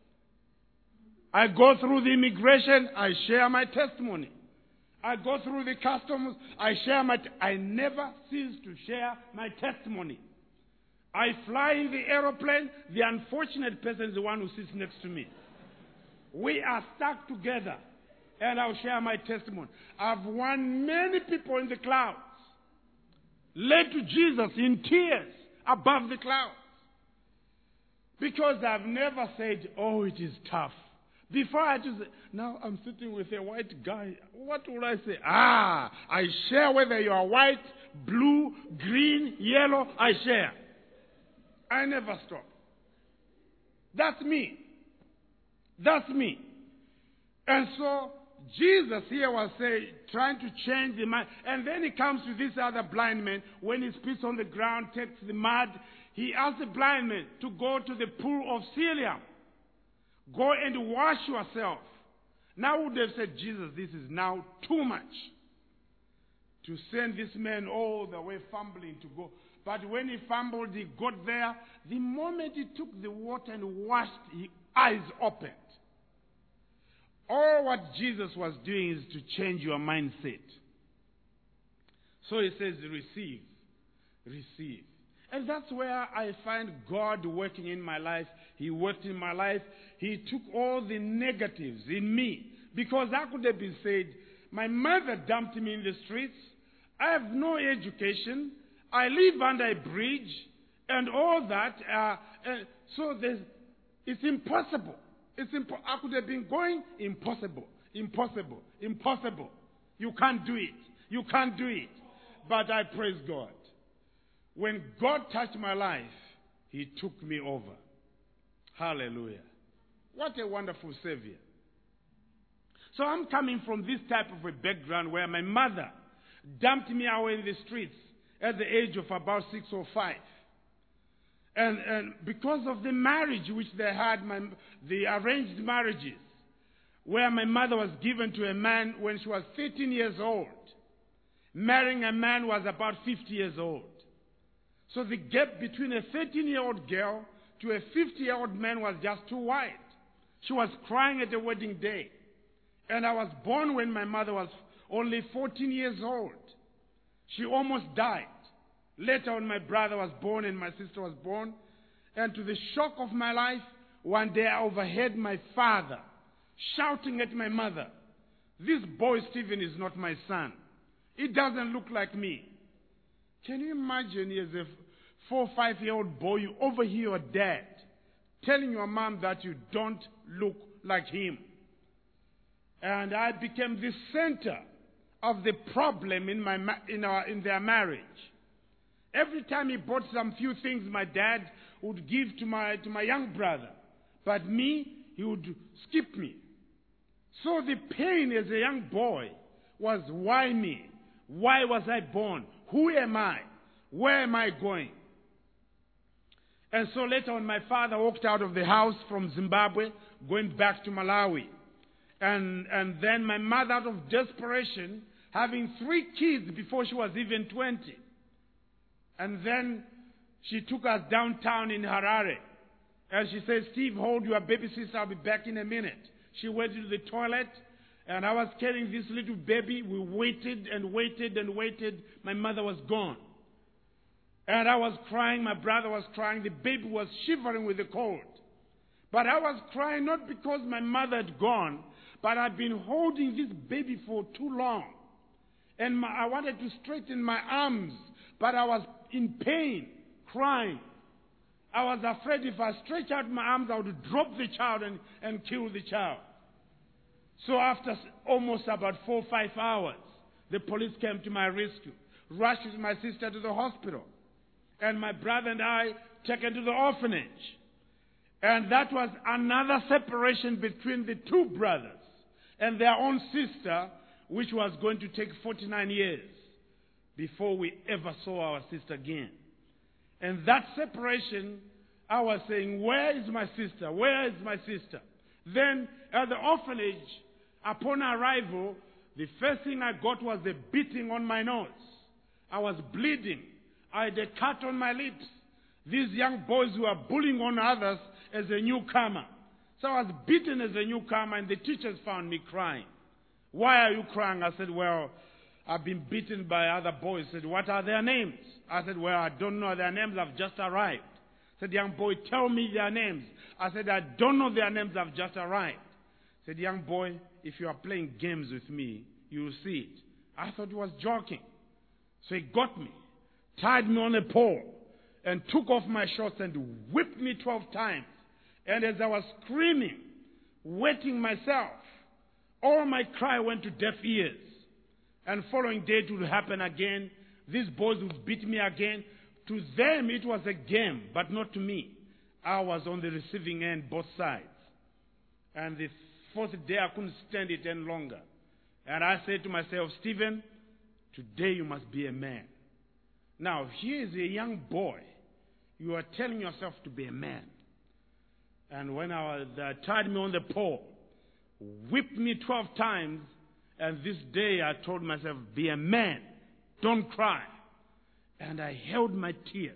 I go through the immigration. I share my testimony. I go through the customs. I share my... T- I never cease to share my testimony. I fly in the aeroplane. The unfortunate person is the one who sits next to me. We are stuck together. And I'll share my testimony. I've won many people in the clouds. Led to Jesus in tears above the clouds. Because I've never said, oh, it is tough. Before I just say, now I'm sitting with a white guy. What would I say? Ah, I share whether you are white, blue, green, yellow, I share. I never stop. That's me. That's me. And so Jesus here was saying, trying to change the mind. And then he comes to this other blind man. When he spits on the ground, takes the mud, he asks the blind man to go to the pool of Siloam. Go and wash yourself. Now would have said, Jesus, this is now too much to send this man all the way fumbling to go. But when he fumbled, he got there. The moment he took the water and washed, his eyes opened. All what Jesus was doing is to change your mindset. So he says, receive, receive. And that's where I find God working in my life. He worked in my life. He took all the negatives in me. Because I could have been said, my mother dumped me in the streets. I have no education. I live under a bridge. And all that. Uh, uh, so it's impossible. It's impo- I could have been going, impossible, impossible, impossible. You can't do it. You can't do it. But I praise God. When God touched my life, he took me over. Hallelujah. What a wonderful Savior. So I'm coming from this type of a background where my mother dumped me away in the streets at the age of about six or five. And, and because of the marriage which they had, my, the arranged marriages, where my mother was given to a man when she was thirteen years old. Marrying a man was about fifty years old. So the gap between a thirteen-year-old girl to a fifty-year-old man was just too wide. She was crying at the wedding day. And I was born when my mother was only fourteen years old. She almost died. Later on, my brother was born and my sister was born. And to the shock of my life, one day I overheard my father shouting at my mother, "This boy, Stephen, is not my son. He doesn't look like me." Can you imagine, as a four or five-year-old boy, you overhear your dad telling your mom that you don't look like him? And I became the center of the problem in my in our in their marriage. Every time he bought some few things, my dad would give to my to my young brother, but me, he would skip me. So the pain as a young boy was, why me? Why was I born? Who am I? Where am I going? And so later on, my father walked out of the house from Zimbabwe, going back to Malawi. And, and then my mother, out of desperation, having three kids before she was even twenty. And then she took us downtown in Harare. And she said, "Steve, hold your baby sister. I'll be back in a minute." She went to the toilet. And I was carrying this little baby. We waited and waited and waited. My mother was gone. And I was crying. My brother was crying. The baby was shivering with the cold. But I was crying not because my mother had gone, but I've been holding this baby for too long. And my, I wanted to straighten my arms, but I was in pain, crying. I was afraid if I stretch out my arms, I would drop the child and, and kill the child. So after almost about four or five hours, the police came to my rescue, rushed with my sister to the hospital, and my brother and I taken to the orphanage. And that was another separation between the two brothers and their own sister, which was going to take forty-nine years before we ever saw our sister again. And that separation, I was saying, where is my sister? Where is my sister? Then at the orphanage, upon arrival, the first thing I got was a beating on my nose. I was bleeding. I had a cut on my lips. These young boys were bullying on others as a newcomer. So I was beaten as a newcomer, and the teachers found me crying. Why are you crying? I said, well, I've been beaten by other boys. Said, what are their names? I said, well, I don't know their names. I've just arrived. Said, young boy, tell me their names. I said, I don't know their names. I've just arrived. Said, young boy, if you are playing games with me, you will see it. I thought he was joking. So he got me, tied me on a pole, and took off my shorts and whipped me twelve times. And as I was screaming, wetting myself, all my cry went to deaf ears. And following day it would happen again. These boys would beat me again. To them it was a game, but not to me. I was on the receiving end, both sides. And the fourth day I couldn't stand it any longer. And I said to myself, Stephen, today you must be a man. Now, here is a young boy. You are telling yourself to be a man. And when I was, uh, tied me on the pole, whipped me twelve times, and this day I told myself, be a man, don't cry. And I held my tears.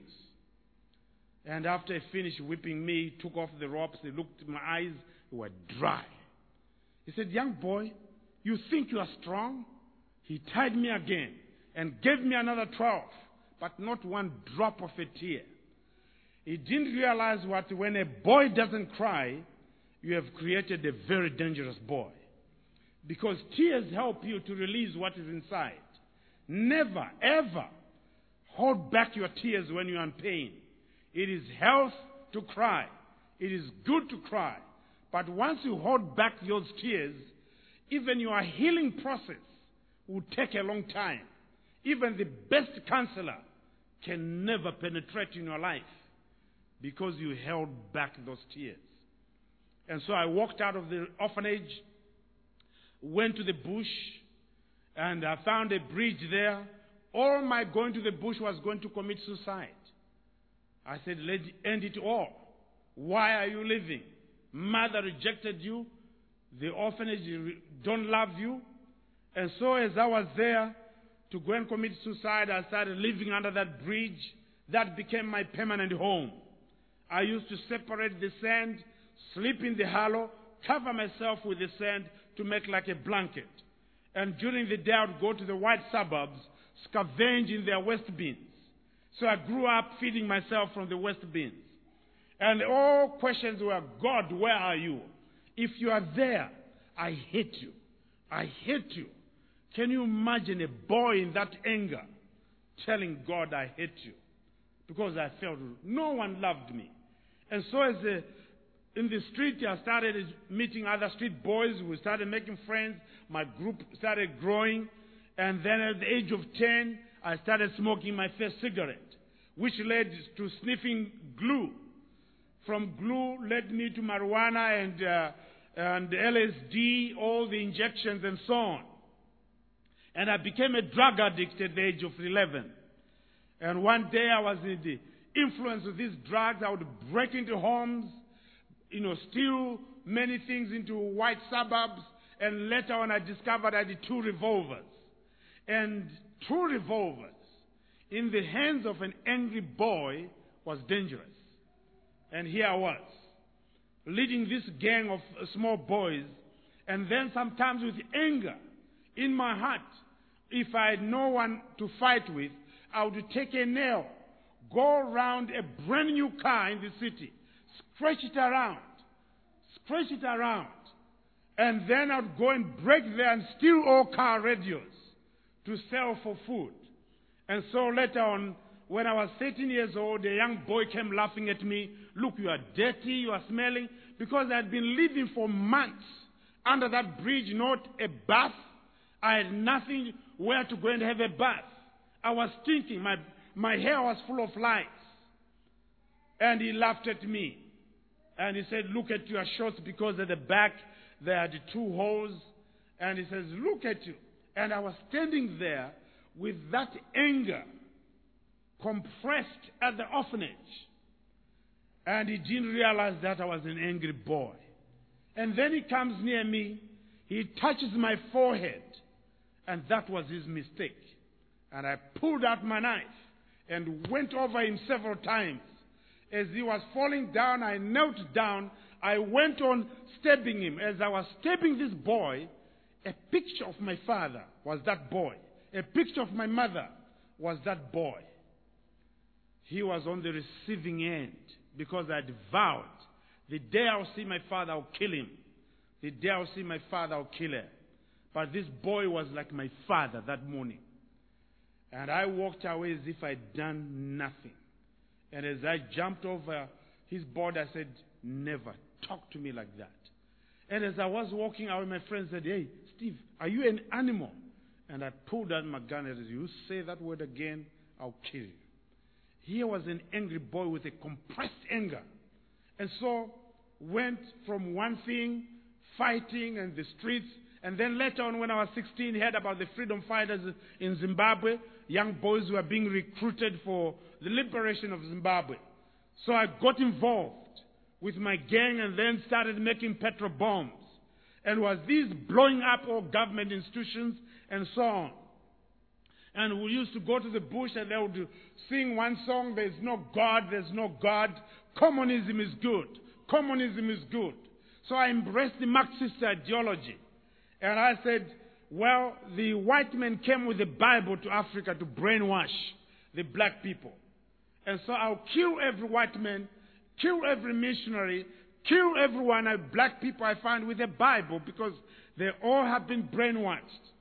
And after he finished whipping me, he took off the ropes, he looked at my eyes, they were dry. He said, young boy, you think you are strong? He tied me again and gave me another twelve, but not one drop of a tear. He didn't realize what when a boy doesn't cry, you have created a very dangerous boy. Because tears help you to release what is inside. Never, ever hold back your tears when you are in pain. It is health to cry. It is good to cry. But once you hold back those tears, even your healing process will take a long time. Even the best counselor can never penetrate in your life because you held back those tears. And so I walked out of the orphanage, went to the bush, and I found a bridge there. All my going to the bush was going to commit suicide. I said, let end it all. Why are you leaving? Mother rejected you. The orphanage don't love you. And so as I was there to go and commit suicide, I started living under that bridge. That became my permanent home. I used to separate the sand, sleep in the hollow, cover myself with the sand to make like a blanket. And during the day, I would go to the white suburbs, scavenge in their waste bins. So I grew up feeding myself from the waste bins. And all questions were, God, where are you? If you are there, I hate you. I hate you. Can you imagine a boy in that anger telling God, I hate you? Because I felt no one loved me. And so as a, in the street, I started meeting other street boys. We started making friends. My group started growing. And then at the age of ten, I started smoking my first cigarette, which led to sniffing glue. From glue led me to marijuana and, uh, and L S D, all the injections and so on. And I became a drug addict at the age of eleven. And one day I was in the influence of these drugs. I would break into homes, you know, steal many things into white suburbs. And later on I discovered I had two revolvers. And two revolvers in the hands of an angry boy was dangerous. And here I was, leading this gang of small boys, and then sometimes with anger in my heart. If I had no one to fight with, I would take a nail, go around a brand new car in the city, scratch it around, scratch it around, And then I'd go and break there and steal all car radios to sell for food. And so later on, when I was thirteen years old, a young boy came laughing at me. Look, you are dirty, you are smelling. Because I had been living for months under that bridge, not a bath. I had nothing where to go and have a bath. I was stinking. My, my hair was full of lice. And he laughed at me. And he said, look at your shorts, because at the back there had two holes. And he says, look at you. And I was standing there with that anger compressed at the orphanage. And he didn't realize that I was an angry boy. And then he comes near me. He touches my forehead. And that was his mistake. And I pulled out my knife and went over him several times. As he was falling down, I knelt down. I went on stabbing him. As I was stabbing this boy, a picture of my father was that boy. A picture of my mother was that boy. He was on the receiving end because I had vowed, the day I'll see my father, I'll kill him. The day I'll see my father, I'll kill her. But this boy was like my father that morning. And I walked away as if I'd done nothing. And as I jumped over his body, I said, never talk to me like that. And as I was walking away, my friend said, hey, Steve, are you an animal? And I pulled out my gun and said, you say that word again, I'll kill you. Here was an angry boy with a compressed anger. And so went from one thing, fighting in the streets, and then later on when I was sixteen, heard about the freedom fighters in Zimbabwe, young boys who were being recruited for the liberation of Zimbabwe. So I got involved with my gang and then started making petrol bombs. And was these blowing up all government institutions and so on. And we used to go to the bush and they would sing one song, there's no God, there's no God. Communism is good. Communism is good. So I embraced the Marxist ideology. And I said, well, the white men came with the Bible to Africa to brainwash the black people. And so I'll kill every white man, kill every missionary, kill everyone, uh, black people I find with the Bible, because they all have been brainwashed.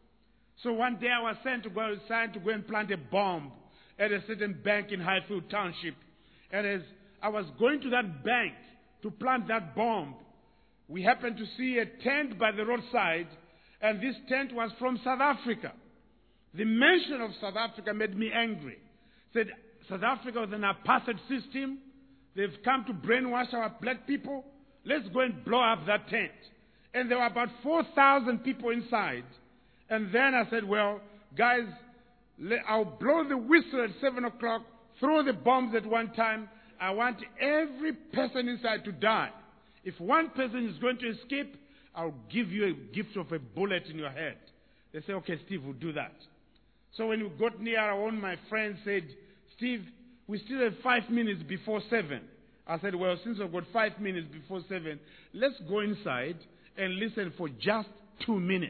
So one day I was sent to go, assigned to go and plant a bomb at a certain bank in Highfield Township. And as I was going to that bank to plant that bomb, we happened to see a tent by the roadside, and this tent was from South Africa. The mention of South Africa made me angry. Said, South Africa was an apartheid system. They've come to brainwash our black people. Let's go and blow up that tent. And there were about four thousand people inside. And then I said, well, guys, I'll blow the whistle at seven o'clock, throw the bombs at one time. I want every person inside to die. If one person is going to escape, I'll give you a gift of a bullet in your head. They say, okay, Steve, we'll do that. So when we got near, one of my friends said, Steve, we still have five minutes before seven. I said, well, since we've got five minutes before seven, let's go inside and listen for just two minutes.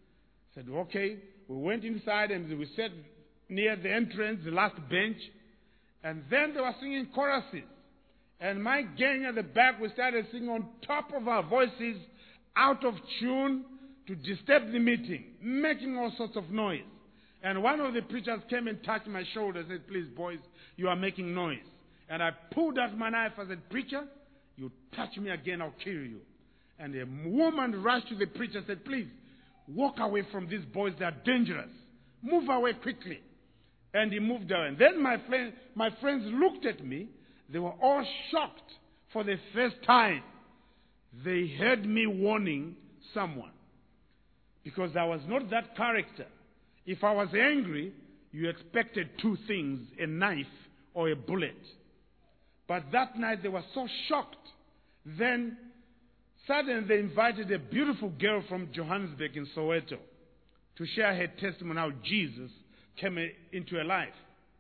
I said, okay. We went inside and we sat near the entrance, the last bench. And then they were singing choruses. And my gang at the back, we started singing on top of our voices, out of tune, to disturb the meeting, making all sorts of noise. And one of the preachers came and touched my shoulder and said, please, boys, you are making noise. And I pulled out my knife. I said, preacher, you touch me again, I'll kill you. And a woman rushed to the preacher and said, please, walk away from these boys. They are dangerous. Move away quickly. And he moved away. And then my, friend, my friends looked at me. They were all shocked for the first time. They heard me warning someone. Because I was not that character. If I was angry, you expected two things, a knife or a bullet. But that night they were so shocked. Then suddenly they invited a beautiful girl from Johannesburg in Soweto to share her testimony how Jesus came into her life.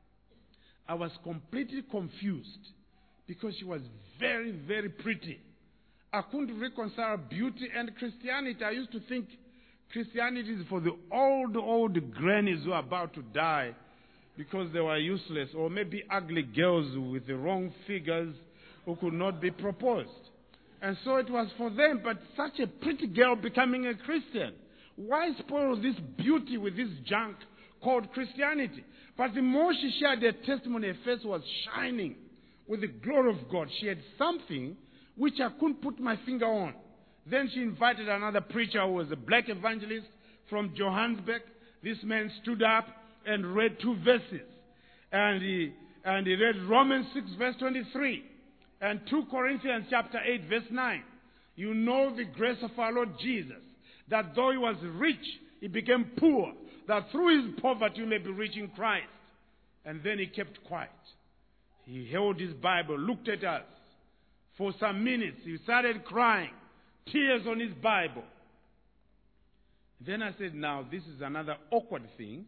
I was completely confused because she was very, very pretty. I couldn't reconcile beauty and Christianity. I used to think Christianity is for the old, old grannies who are about to die because they were useless, or maybe ugly girls with the wrong figures who could not be proposed. And so it was for them, but such a pretty girl becoming a Christian. Why spoil this beauty with this junk called Christianity? But the more she shared her testimony, her face was shining with the glory of God. She had something which I couldn't put my finger on. Then she invited another preacher who was a black evangelist from Johannesburg. This man stood up and read two verses. And he, and he read Romans six verse twenty-three and two Corinthians chapter eight verse nine. You know the grace of our Lord Jesus, that though he was rich, he became poor, that through his poverty you may be rich in Christ. And then he kept quiet. He held his Bible, looked at us. For some minutes, he started crying, tears on his Bible. Then I said, now, this is another awkward thing.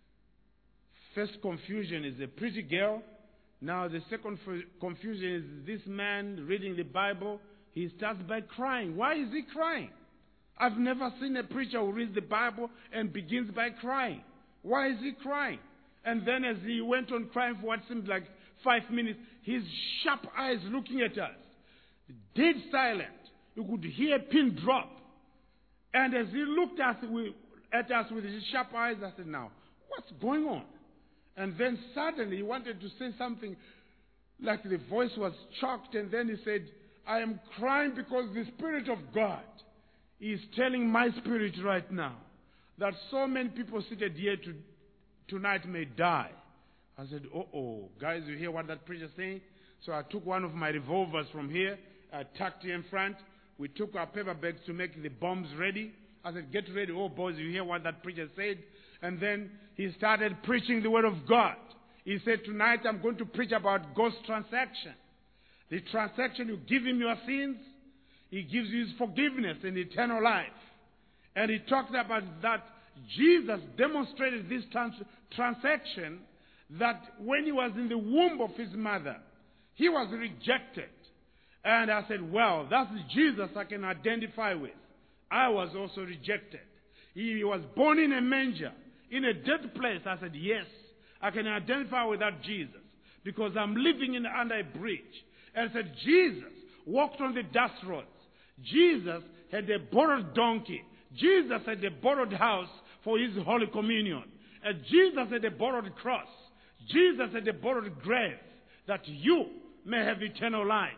First confusion is a pretty girl. Now, the second confusion is this man reading the Bible. He starts by crying. Why is he crying? I've never seen a preacher who reads the Bible and begins by crying. Why is he crying? And then as he went on crying for what seemed like five minutes, his sharp eyes looking at us, dead silent. You could hear a pin drop. And as he looked at us with his sharp eyes, I said, now, what's going on? And then suddenly he wanted to say something like the voice was choked, and then he said, I am crying because the Spirit of God is telling my spirit right now that so many people seated here to, tonight may die. I said, uh-oh, guys, you hear what that preacher's saying? So I took one of my revolvers from here, I tucked it in front. We took our paper bags to make the bombs ready. I said, get ready. Oh, boys, you hear what that preacher said? And then he started preaching the word of God. He said, tonight I'm going to preach about God's transaction. The transaction, you give him your sins, he gives you his forgiveness and eternal life. And he talked about that Jesus demonstrated this trans- transaction that when he was in the womb of his mother, he was rejected. And I said, well, that's the Jesus I can identify with. I was also rejected. He was born in a manger, in a dead place. I said, yes, I can identify with that Jesus because I'm living in under a bridge. And I said, Jesus walked on the dust roads. Jesus had a borrowed donkey. Jesus had a borrowed house for his Holy Communion. And Jesus had a borrowed cross. Jesus had a borrowed grave that you may have eternal life.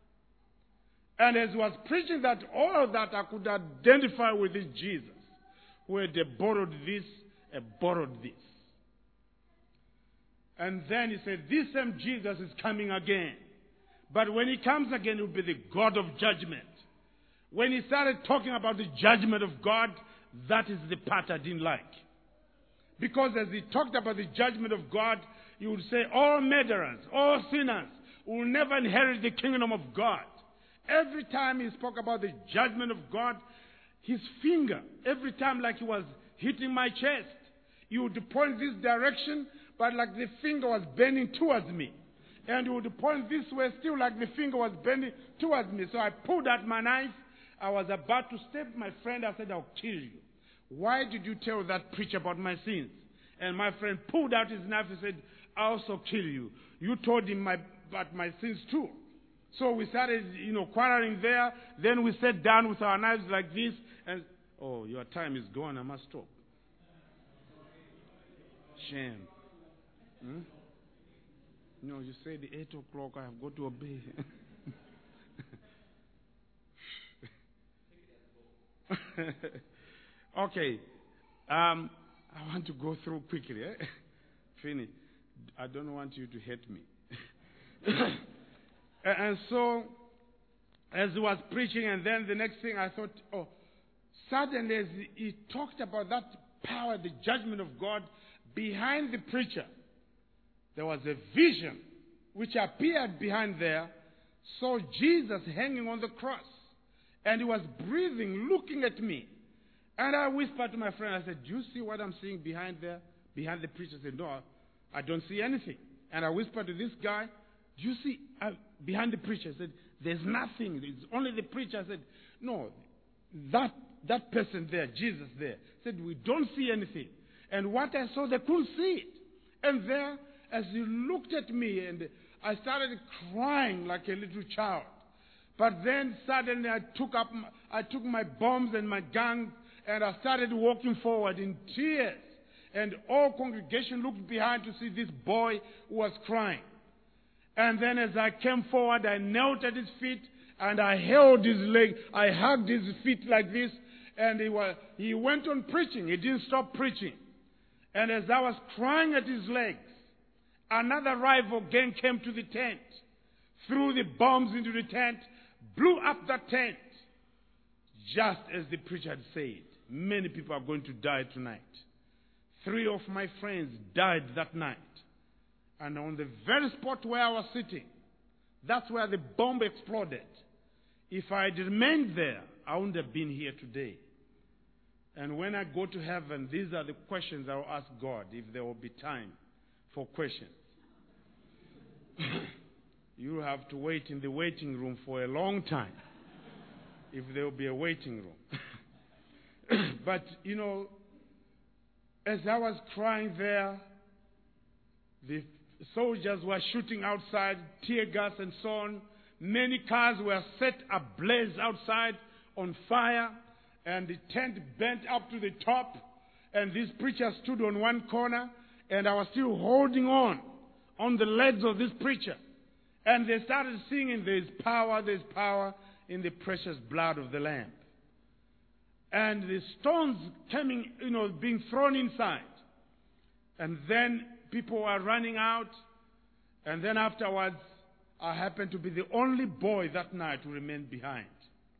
And as he was preaching that, all of that I could identify with this Jesus, who had borrowed this and borrowed this. And then he said, this same Jesus is coming again. But when he comes again, he will be the God of judgment. When he started talking about the judgment of God, that is the part I didn't like. Because as he talked about the judgment of God, he would say, all murderers, all sinners will never inherit the kingdom of God. Every time he spoke about the judgment of God, his finger, every time like he was hitting my chest, he would point this direction, but like the finger was bending towards me. And he would point this way still like the finger was bending towards me. So I pulled out my knife. I was about to stab my friend. I said, I'll kill you. Why did you tell that preacher about my sins? And my friend pulled out his knife and said, I'll also kill you. You told him my, about my sins too. So we started, you know, quarreling there. Then we sat down with our knives like this. And, oh, your time is gone. I must stop. Shame. Hmm? No, you said eight o'clock. I have got to obey. Okay. Um, I want to go through quickly. Eh? Finish. I don't want you to hate me. And so, as he was preaching, and then the next thing I thought, oh, suddenly as he talked about that power, the judgment of God, behind the preacher, there was a vision which appeared behind there, saw Jesus hanging on the cross. And he was breathing, looking at me. And I whispered to my friend, I said, do you see what I'm seeing behind there? Behind the preacher? I said, no, I don't see anything. And I whispered to this guy, do you see uh, behind the preacher? I said, there's nothing. It's only the preacher. I said, no, that, that person there, Jesus there, said, we don't see anything. And what I saw, they couldn't see it. And there, as he looked at me, and I started crying like a little child. But then suddenly I took up, my, I took my bombs and my guns, and I started walking forward in tears. And all congregation looked behind to see this boy who was crying. And then as I came forward, I knelt at his feet, and I held his leg. I hugged his feet like this, and he, was, he went on preaching. He didn't stop preaching. And as I was crying at his legs, another rival gang came to the tent, threw the bombs into the tent, blew up that tent. Just as the preacher had said, many people are going to die tonight. Three of my friends died that night. And on the very spot where I was sitting, that's where the bomb exploded. If I had remained there, I wouldn't have been here today. And when I go to heaven, these are the questions I will ask God, if there will be time for questions. You have to wait in the waiting room for a long time, if there will be a waiting room. But, you know, as I was crying there, the soldiers were shooting outside, tear gas and so on. Many cars were set ablaze outside on fire, and the tent bent up to the top, and this preacher stood on one corner, and I was still holding on, on the legs of this preacher. And they started singing, "There's power, there's power in the precious blood of the Lamb." And the stones coming, you know, being thrown inside. And then people were running out. And then afterwards, I happened to be the only boy that night who remained behind.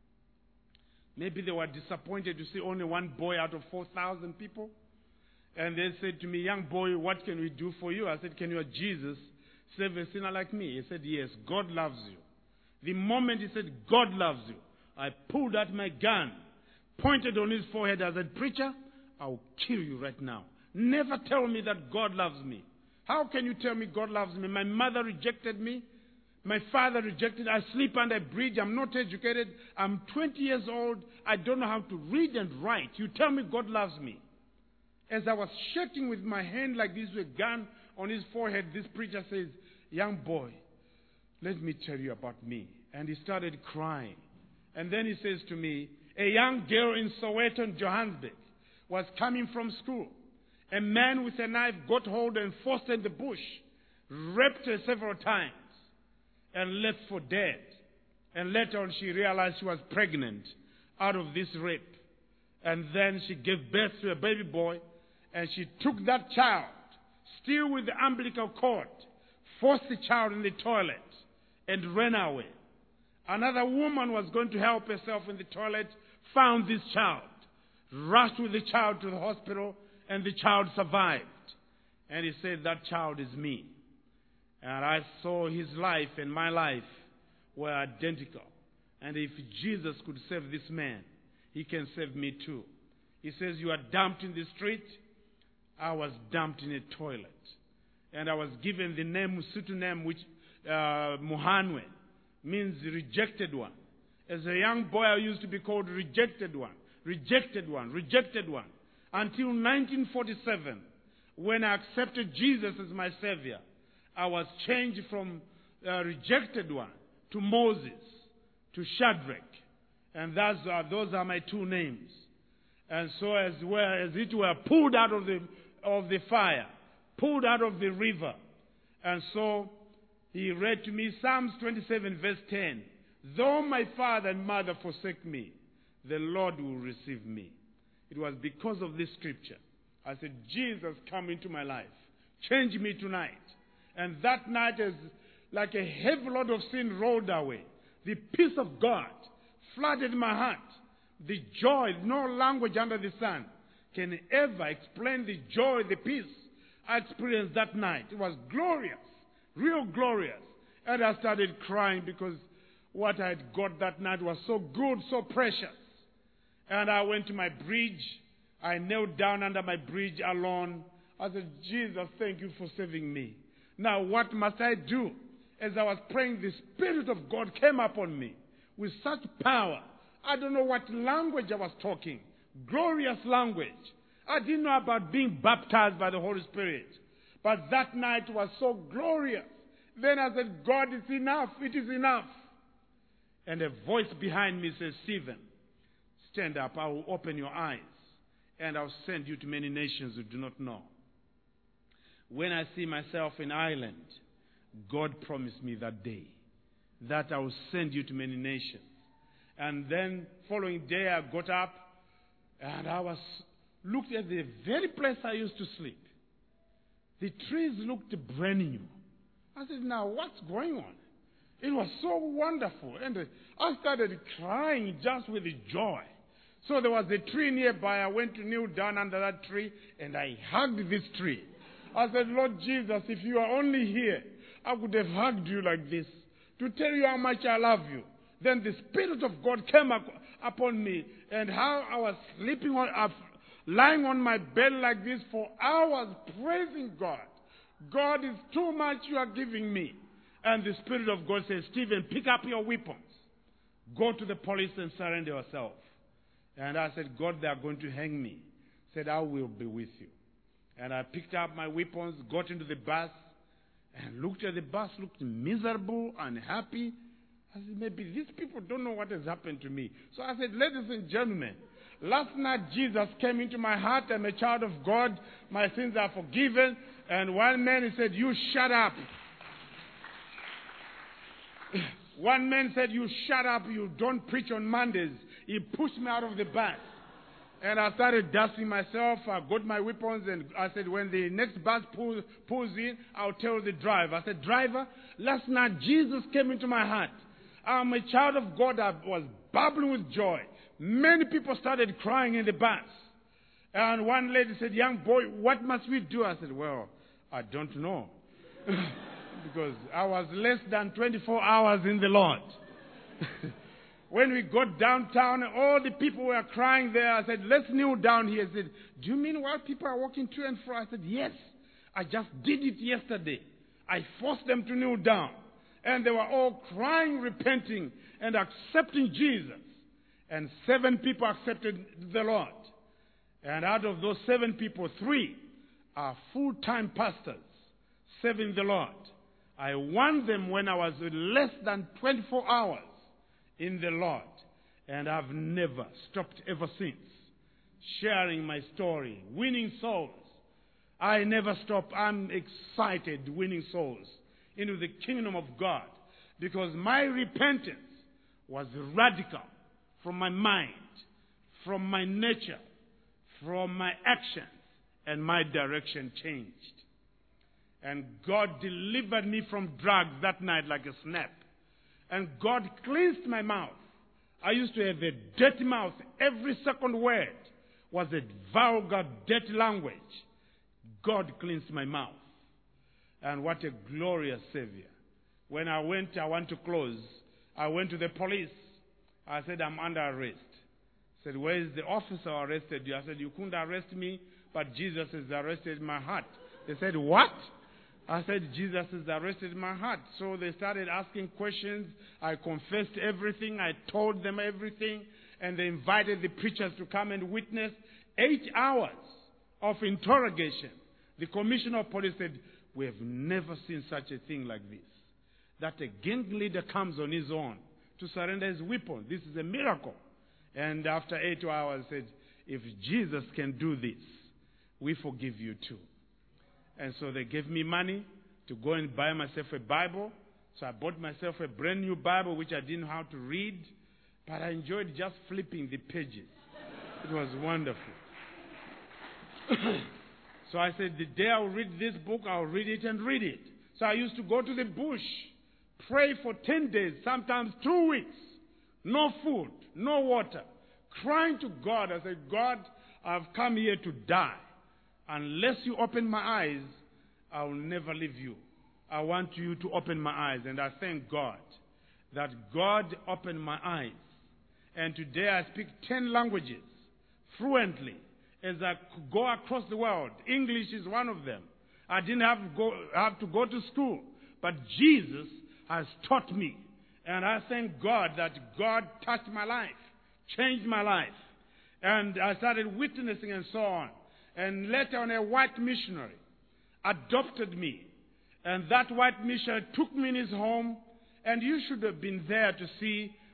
Maybe they were disappointed to see only one boy out of four thousand people. And they said to me, "Young boy, what can we do for you?" I said, "Can your Jesus save a sinner like me?" He said, "Yes, God loves you." The moment he said, "God loves you," I pulled out my gun, pointed on his forehead. I said, "Preacher, I'll kill you right now. Never tell me that God loves me. How can you tell me God loves me? My mother rejected me. My father rejected. I sleep and I breathe. I'm not educated. I'm twenty years old. I don't know how to read and write. You tell me God loves me." As I was shaking with my hand like this with a gun on his forehead, this preacher says, "Young boy, let me tell you about me." And he started crying. And then he says to me, "A young girl in Soweto and Johannesburg was coming from school. A man with a knife got hold and forced her in the bush, raped her several times, and left for dead. And later on she realized she was pregnant out of this rape. And then she gave birth to a baby boy, and she took that child, still with the umbilical cord, forced the child in the toilet, and ran away. Another woman was going to help herself in the toilet, found this child, rushed with the child to the hospital, and the child survived. And he said, "That child is me." And I saw his life and my life were identical. And if Jesus could save this man, he can save me too. He says, "You are dumped in the street." I was dumped in a toilet. And I was given the name, pseudonym, which uh, Muhanwe, means rejected one. As a young boy, I used to be called rejected one, rejected one, rejected one. Until nineteen forty-seven, when I accepted Jesus as my Savior, I was changed from uh, rejected one to Moses, to Shadrach. And that's, uh, those are my two names. And so as well as it were pulled out of the, of the fire, pulled out of the river. And so he read to me Psalms twenty-seven verse ten. "Though my father and mother forsake me, the Lord will receive me." It was because of this scripture. I said, "Jesus, come into my life. Change me tonight." And that night, as like a heavy load of sin rolled away, the peace of God flooded my heart. The joy, no language under the sun can ever explain the joy, the peace I experienced that night. It was glorious, real glorious. And I started crying because what I had got that night was so good, so precious. And I went to my bridge. I knelt down under my bridge alone. I said, "Jesus, thank you for saving me. Now what must I do?" As I was praying, the Spirit of God came upon me with such power. I don't know what language I was talking. Glorious language. I didn't know about being baptized by the Holy Spirit. But that night was so glorious. Then I said, "God, it's enough. It is enough." And a voice behind me says, Stephen, stand up, I will open your eyes, and I'll send you to many nations who do not know. When I see myself in Ireland, God promised me that day that I will send you to many nations. And then following day I got up and I was looked at the very place I used to sleep. The trees looked brand new. I said, now what's going on? It was so wonderful. And I started crying just with joy. So there was a tree nearby. I went to kneel down under that tree and I hugged this tree. I said, Lord Jesus, if you are only here, I would have hugged you like this to tell you how much I love you. Then the Spirit of God came up, upon me, and how I was sleeping on, uh, lying on my bed like this for hours, praising God. God is too much you are giving me. And the Spirit of God says, Stephen, pick up your weapons. Go to the police and surrender yourself. And I said, God, they are going to hang me. He said, I will be with you. And I picked up my weapons, got into the bus, and looked at the bus, looked miserable, unhappy. I said, maybe these people don't know what has happened to me. So I said, ladies and gentlemen, last night Jesus came into my heart. I'm a child of God. My sins are forgiven. And one man, he said, you shut up. One man said, you shut up. You don't preach on Mondays. He pushed me out of the bus. And I started dusting myself. I got my weapons and I said, when the next bus pulls, pulls in, I'll tell the driver. I said, driver, last night Jesus came into my heart. I'm a child of God. I was bubbling with joy. Many people started crying in the bus. And one lady said, young boy, what must we do? I said, well, I don't know. Because I was less than twenty-four hours in the Lord. When we got downtown, all the people were crying there. I said, let's kneel down here. I said, do you mean while people are walking to and fro? I said, yes. I just did it yesterday. I forced them to kneel down. And they were all crying, repenting, and accepting Jesus. And seven people accepted the Lord. And out of those seven people, three are full-time pastors serving the Lord. I won them when I was less than twenty-four hours in the Lord. And I've never stopped ever since sharing my story, winning souls. I never stop. I'm excited winning souls into the kingdom of God because my repentance was radical from my mind, from my nature, from my actions, and my direction changed. And God delivered me from drugs that night like a snap. And God cleansed my mouth. I used to have a dirty mouth. Every second word was a vulgar, dirty language. God cleansed my mouth. And what a glorious Savior. When I went, I want to close. I went to the police. I said, I'm under arrest. I said, where is the officer who arrested you? I said, you couldn't arrest me, but Jesus has arrested my heart. They said, what? I said, Jesus has arrested my heart. So they started asking questions. I confessed everything. I told them everything. And they invited the preachers to come and witness. Eight hours of interrogation. The commissioner of police said, we have never seen such a thing like this. That a gang leader comes on his own to surrender his weapon. This is a miracle. And after eight hours said, if Jesus can do this, we forgive you too. And so they gave me money to go and buy myself a Bible. So I bought myself a brand new Bible, which I didn't know how to read. But I enjoyed just flipping the pages. It was wonderful. So I said, the day I'll read this book, I'll read it and read it. So I used to go to the bush, pray for ten days, sometimes two weeks. No food, no water. Crying to God. I said, God, I've come here to die. Unless you open my eyes, I will never leave you. I want you to open my eyes. And I thank God that God opened my eyes. And today I speak ten languages fluently as I go across the world. English is one of them. I didn't have to go, have to go to school. But Jesus has taught me. And I thank God that God touched my life, changed my life. And I started witnessing and so on. And later on, a white missionary adopted me. And that white missionary took me in his home. And you should have been there to see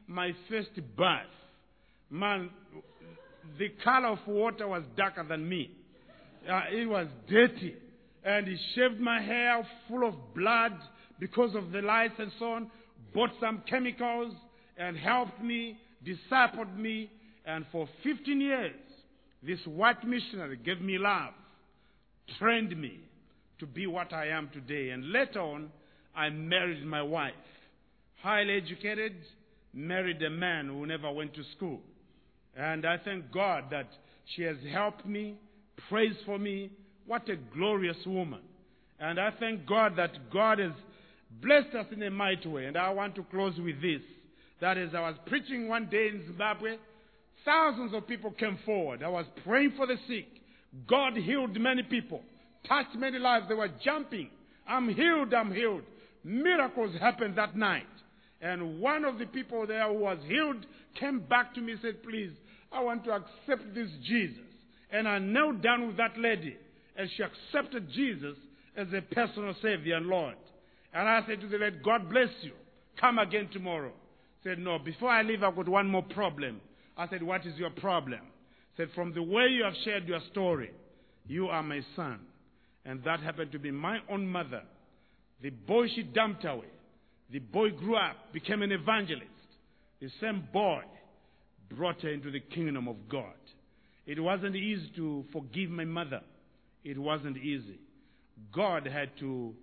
my first bath. Man, the color of water was darker than me. Uh, it was dirty. And he shaved my hair full of blood because of the lights and so on, bought some chemicals and helped me, discipled me. And for fifteen years, this white missionary gave me love, trained me to be what I am today. And later on, I married my wife. Highly educated, married a man who never went to school. And I thank God that she has helped me, prays for me. What a glorious woman. And I thank God that God has blessed us in a mighty way. And I want to close with this. That is, I was preaching one day in Zimbabwe. Thousands of people came forward. I was praying for the sick. God healed many people, touched many lives. They were jumping. I'm healed, I'm healed. Miracles happened that night. And one of the people there who was healed came back to me and said, please, I want to accept this Jesus. And I knelt down with that lady, and she accepted Jesus as a personal Savior and Lord. And I said to the lady, God bless you. Come again tomorrow. She said, no, before I leave, I've got one more problem. I said, what is your problem? She said, from the way you have shared your story, you are my son. And that happened to be my own mother. The boy she dumped away. The boy grew up, became an evangelist. The same boy brought her into the kingdom of God. It wasn't easy to forgive my mother. It wasn't easy. God had to,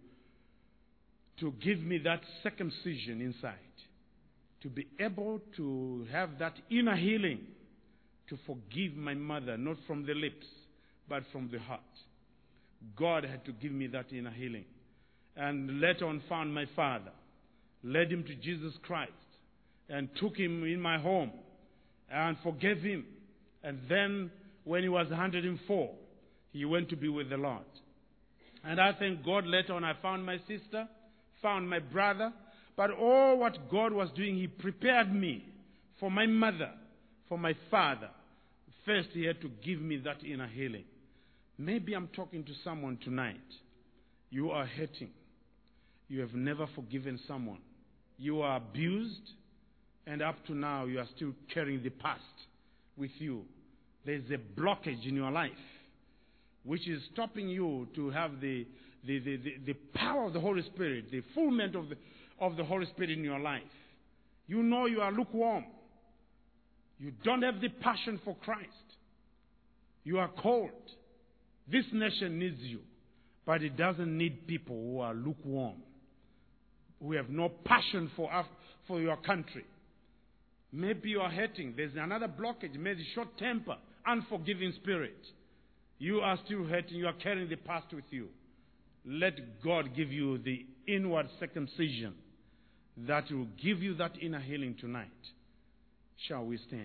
to give me that circumcision inside, to be able to have that inner healing, to forgive my mother, not from the lips, but from the heart. God had to give me that inner healing. And later on found my father, led him to Jesus Christ, and took him in my home, and forgave him. And then, when he was one hundred four, he went to be with the Lord. And I thank God later on I found my sister, found my brother. But all what God was doing, He prepared me for my mother, for my father. First, He had to give me that inner healing. Maybe I'm talking to someone tonight. You are hurting. You have never forgiven someone. You are abused, and up to now you are still carrying the past with you. There's a blockage in your life which is stopping you to have the, the, the, the, the power of the Holy Spirit, the fulfillment of the, of the Holy Spirit in your life. You know you are lukewarm. You don't have the passion for Christ. You are cold. This nation needs you, but it doesn't need people who are lukewarm, who have no passion for, for your country. Maybe you are hurting. There's another blockage, maybe short temper, unforgiving spirit. You are still hurting. You are carrying the past with you. Let God give you the inward circumcision that will give you that inner healing tonight. Shall we stand?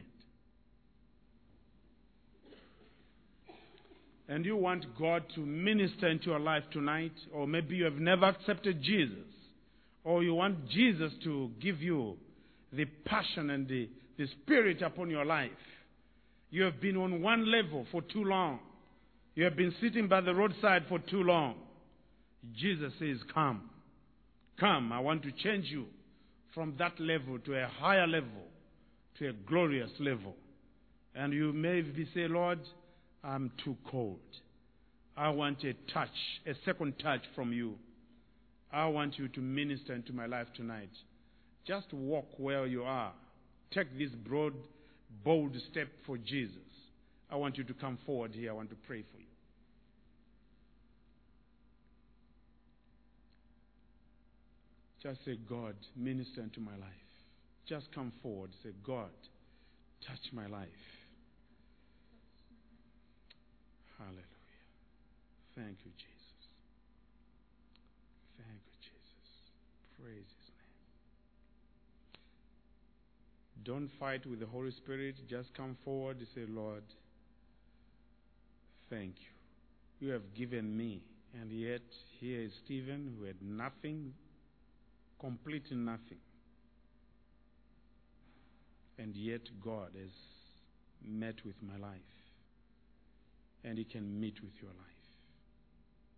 And you want God to minister into your life tonight, or maybe you have never accepted Jesus, or you want Jesus to give you the passion and the, the spirit upon your life. You have been on one level for too long. You have been sitting by the roadside for too long. Jesus says, come. Come, I want to change you from that level to a higher level, to a glorious level. And you may be say, Lord, I'm too cold. I want a touch, a second touch from you. I want you to minister into my life tonight. Just walk where you are. Take this broad, bold step for Jesus. I want you to come forward here. I want to pray for you. Just say, God, minister into my life. Just come forward. Say, God, touch my life. Hallelujah. Thank you, Jesus. Thank you, Jesus. Praise His name. Don't fight with the Holy Spirit. Just come forward and say, Lord, thank you. You have given me. And yet, here is Stephen, who had nothing, completely nothing. And yet, God has met with my life. And He can meet with your life.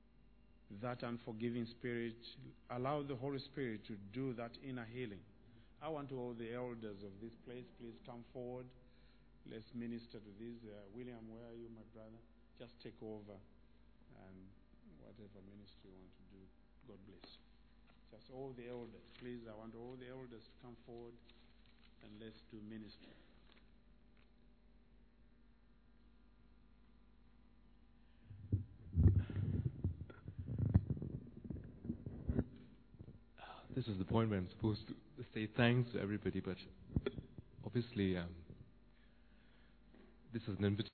That unforgiving spirit, allow the Holy Spirit to do that inner healing. I want all the elders of this place, please come forward. Let's minister to this. Uh, William, where are you, my brother? Just take over and whatever ministry you want to do. God bless you. Just all the elders, please. I want all the elders to come forward and let's do ministry. This is the point where I'm supposed to say thanks to everybody, but obviously um, this is an invitation.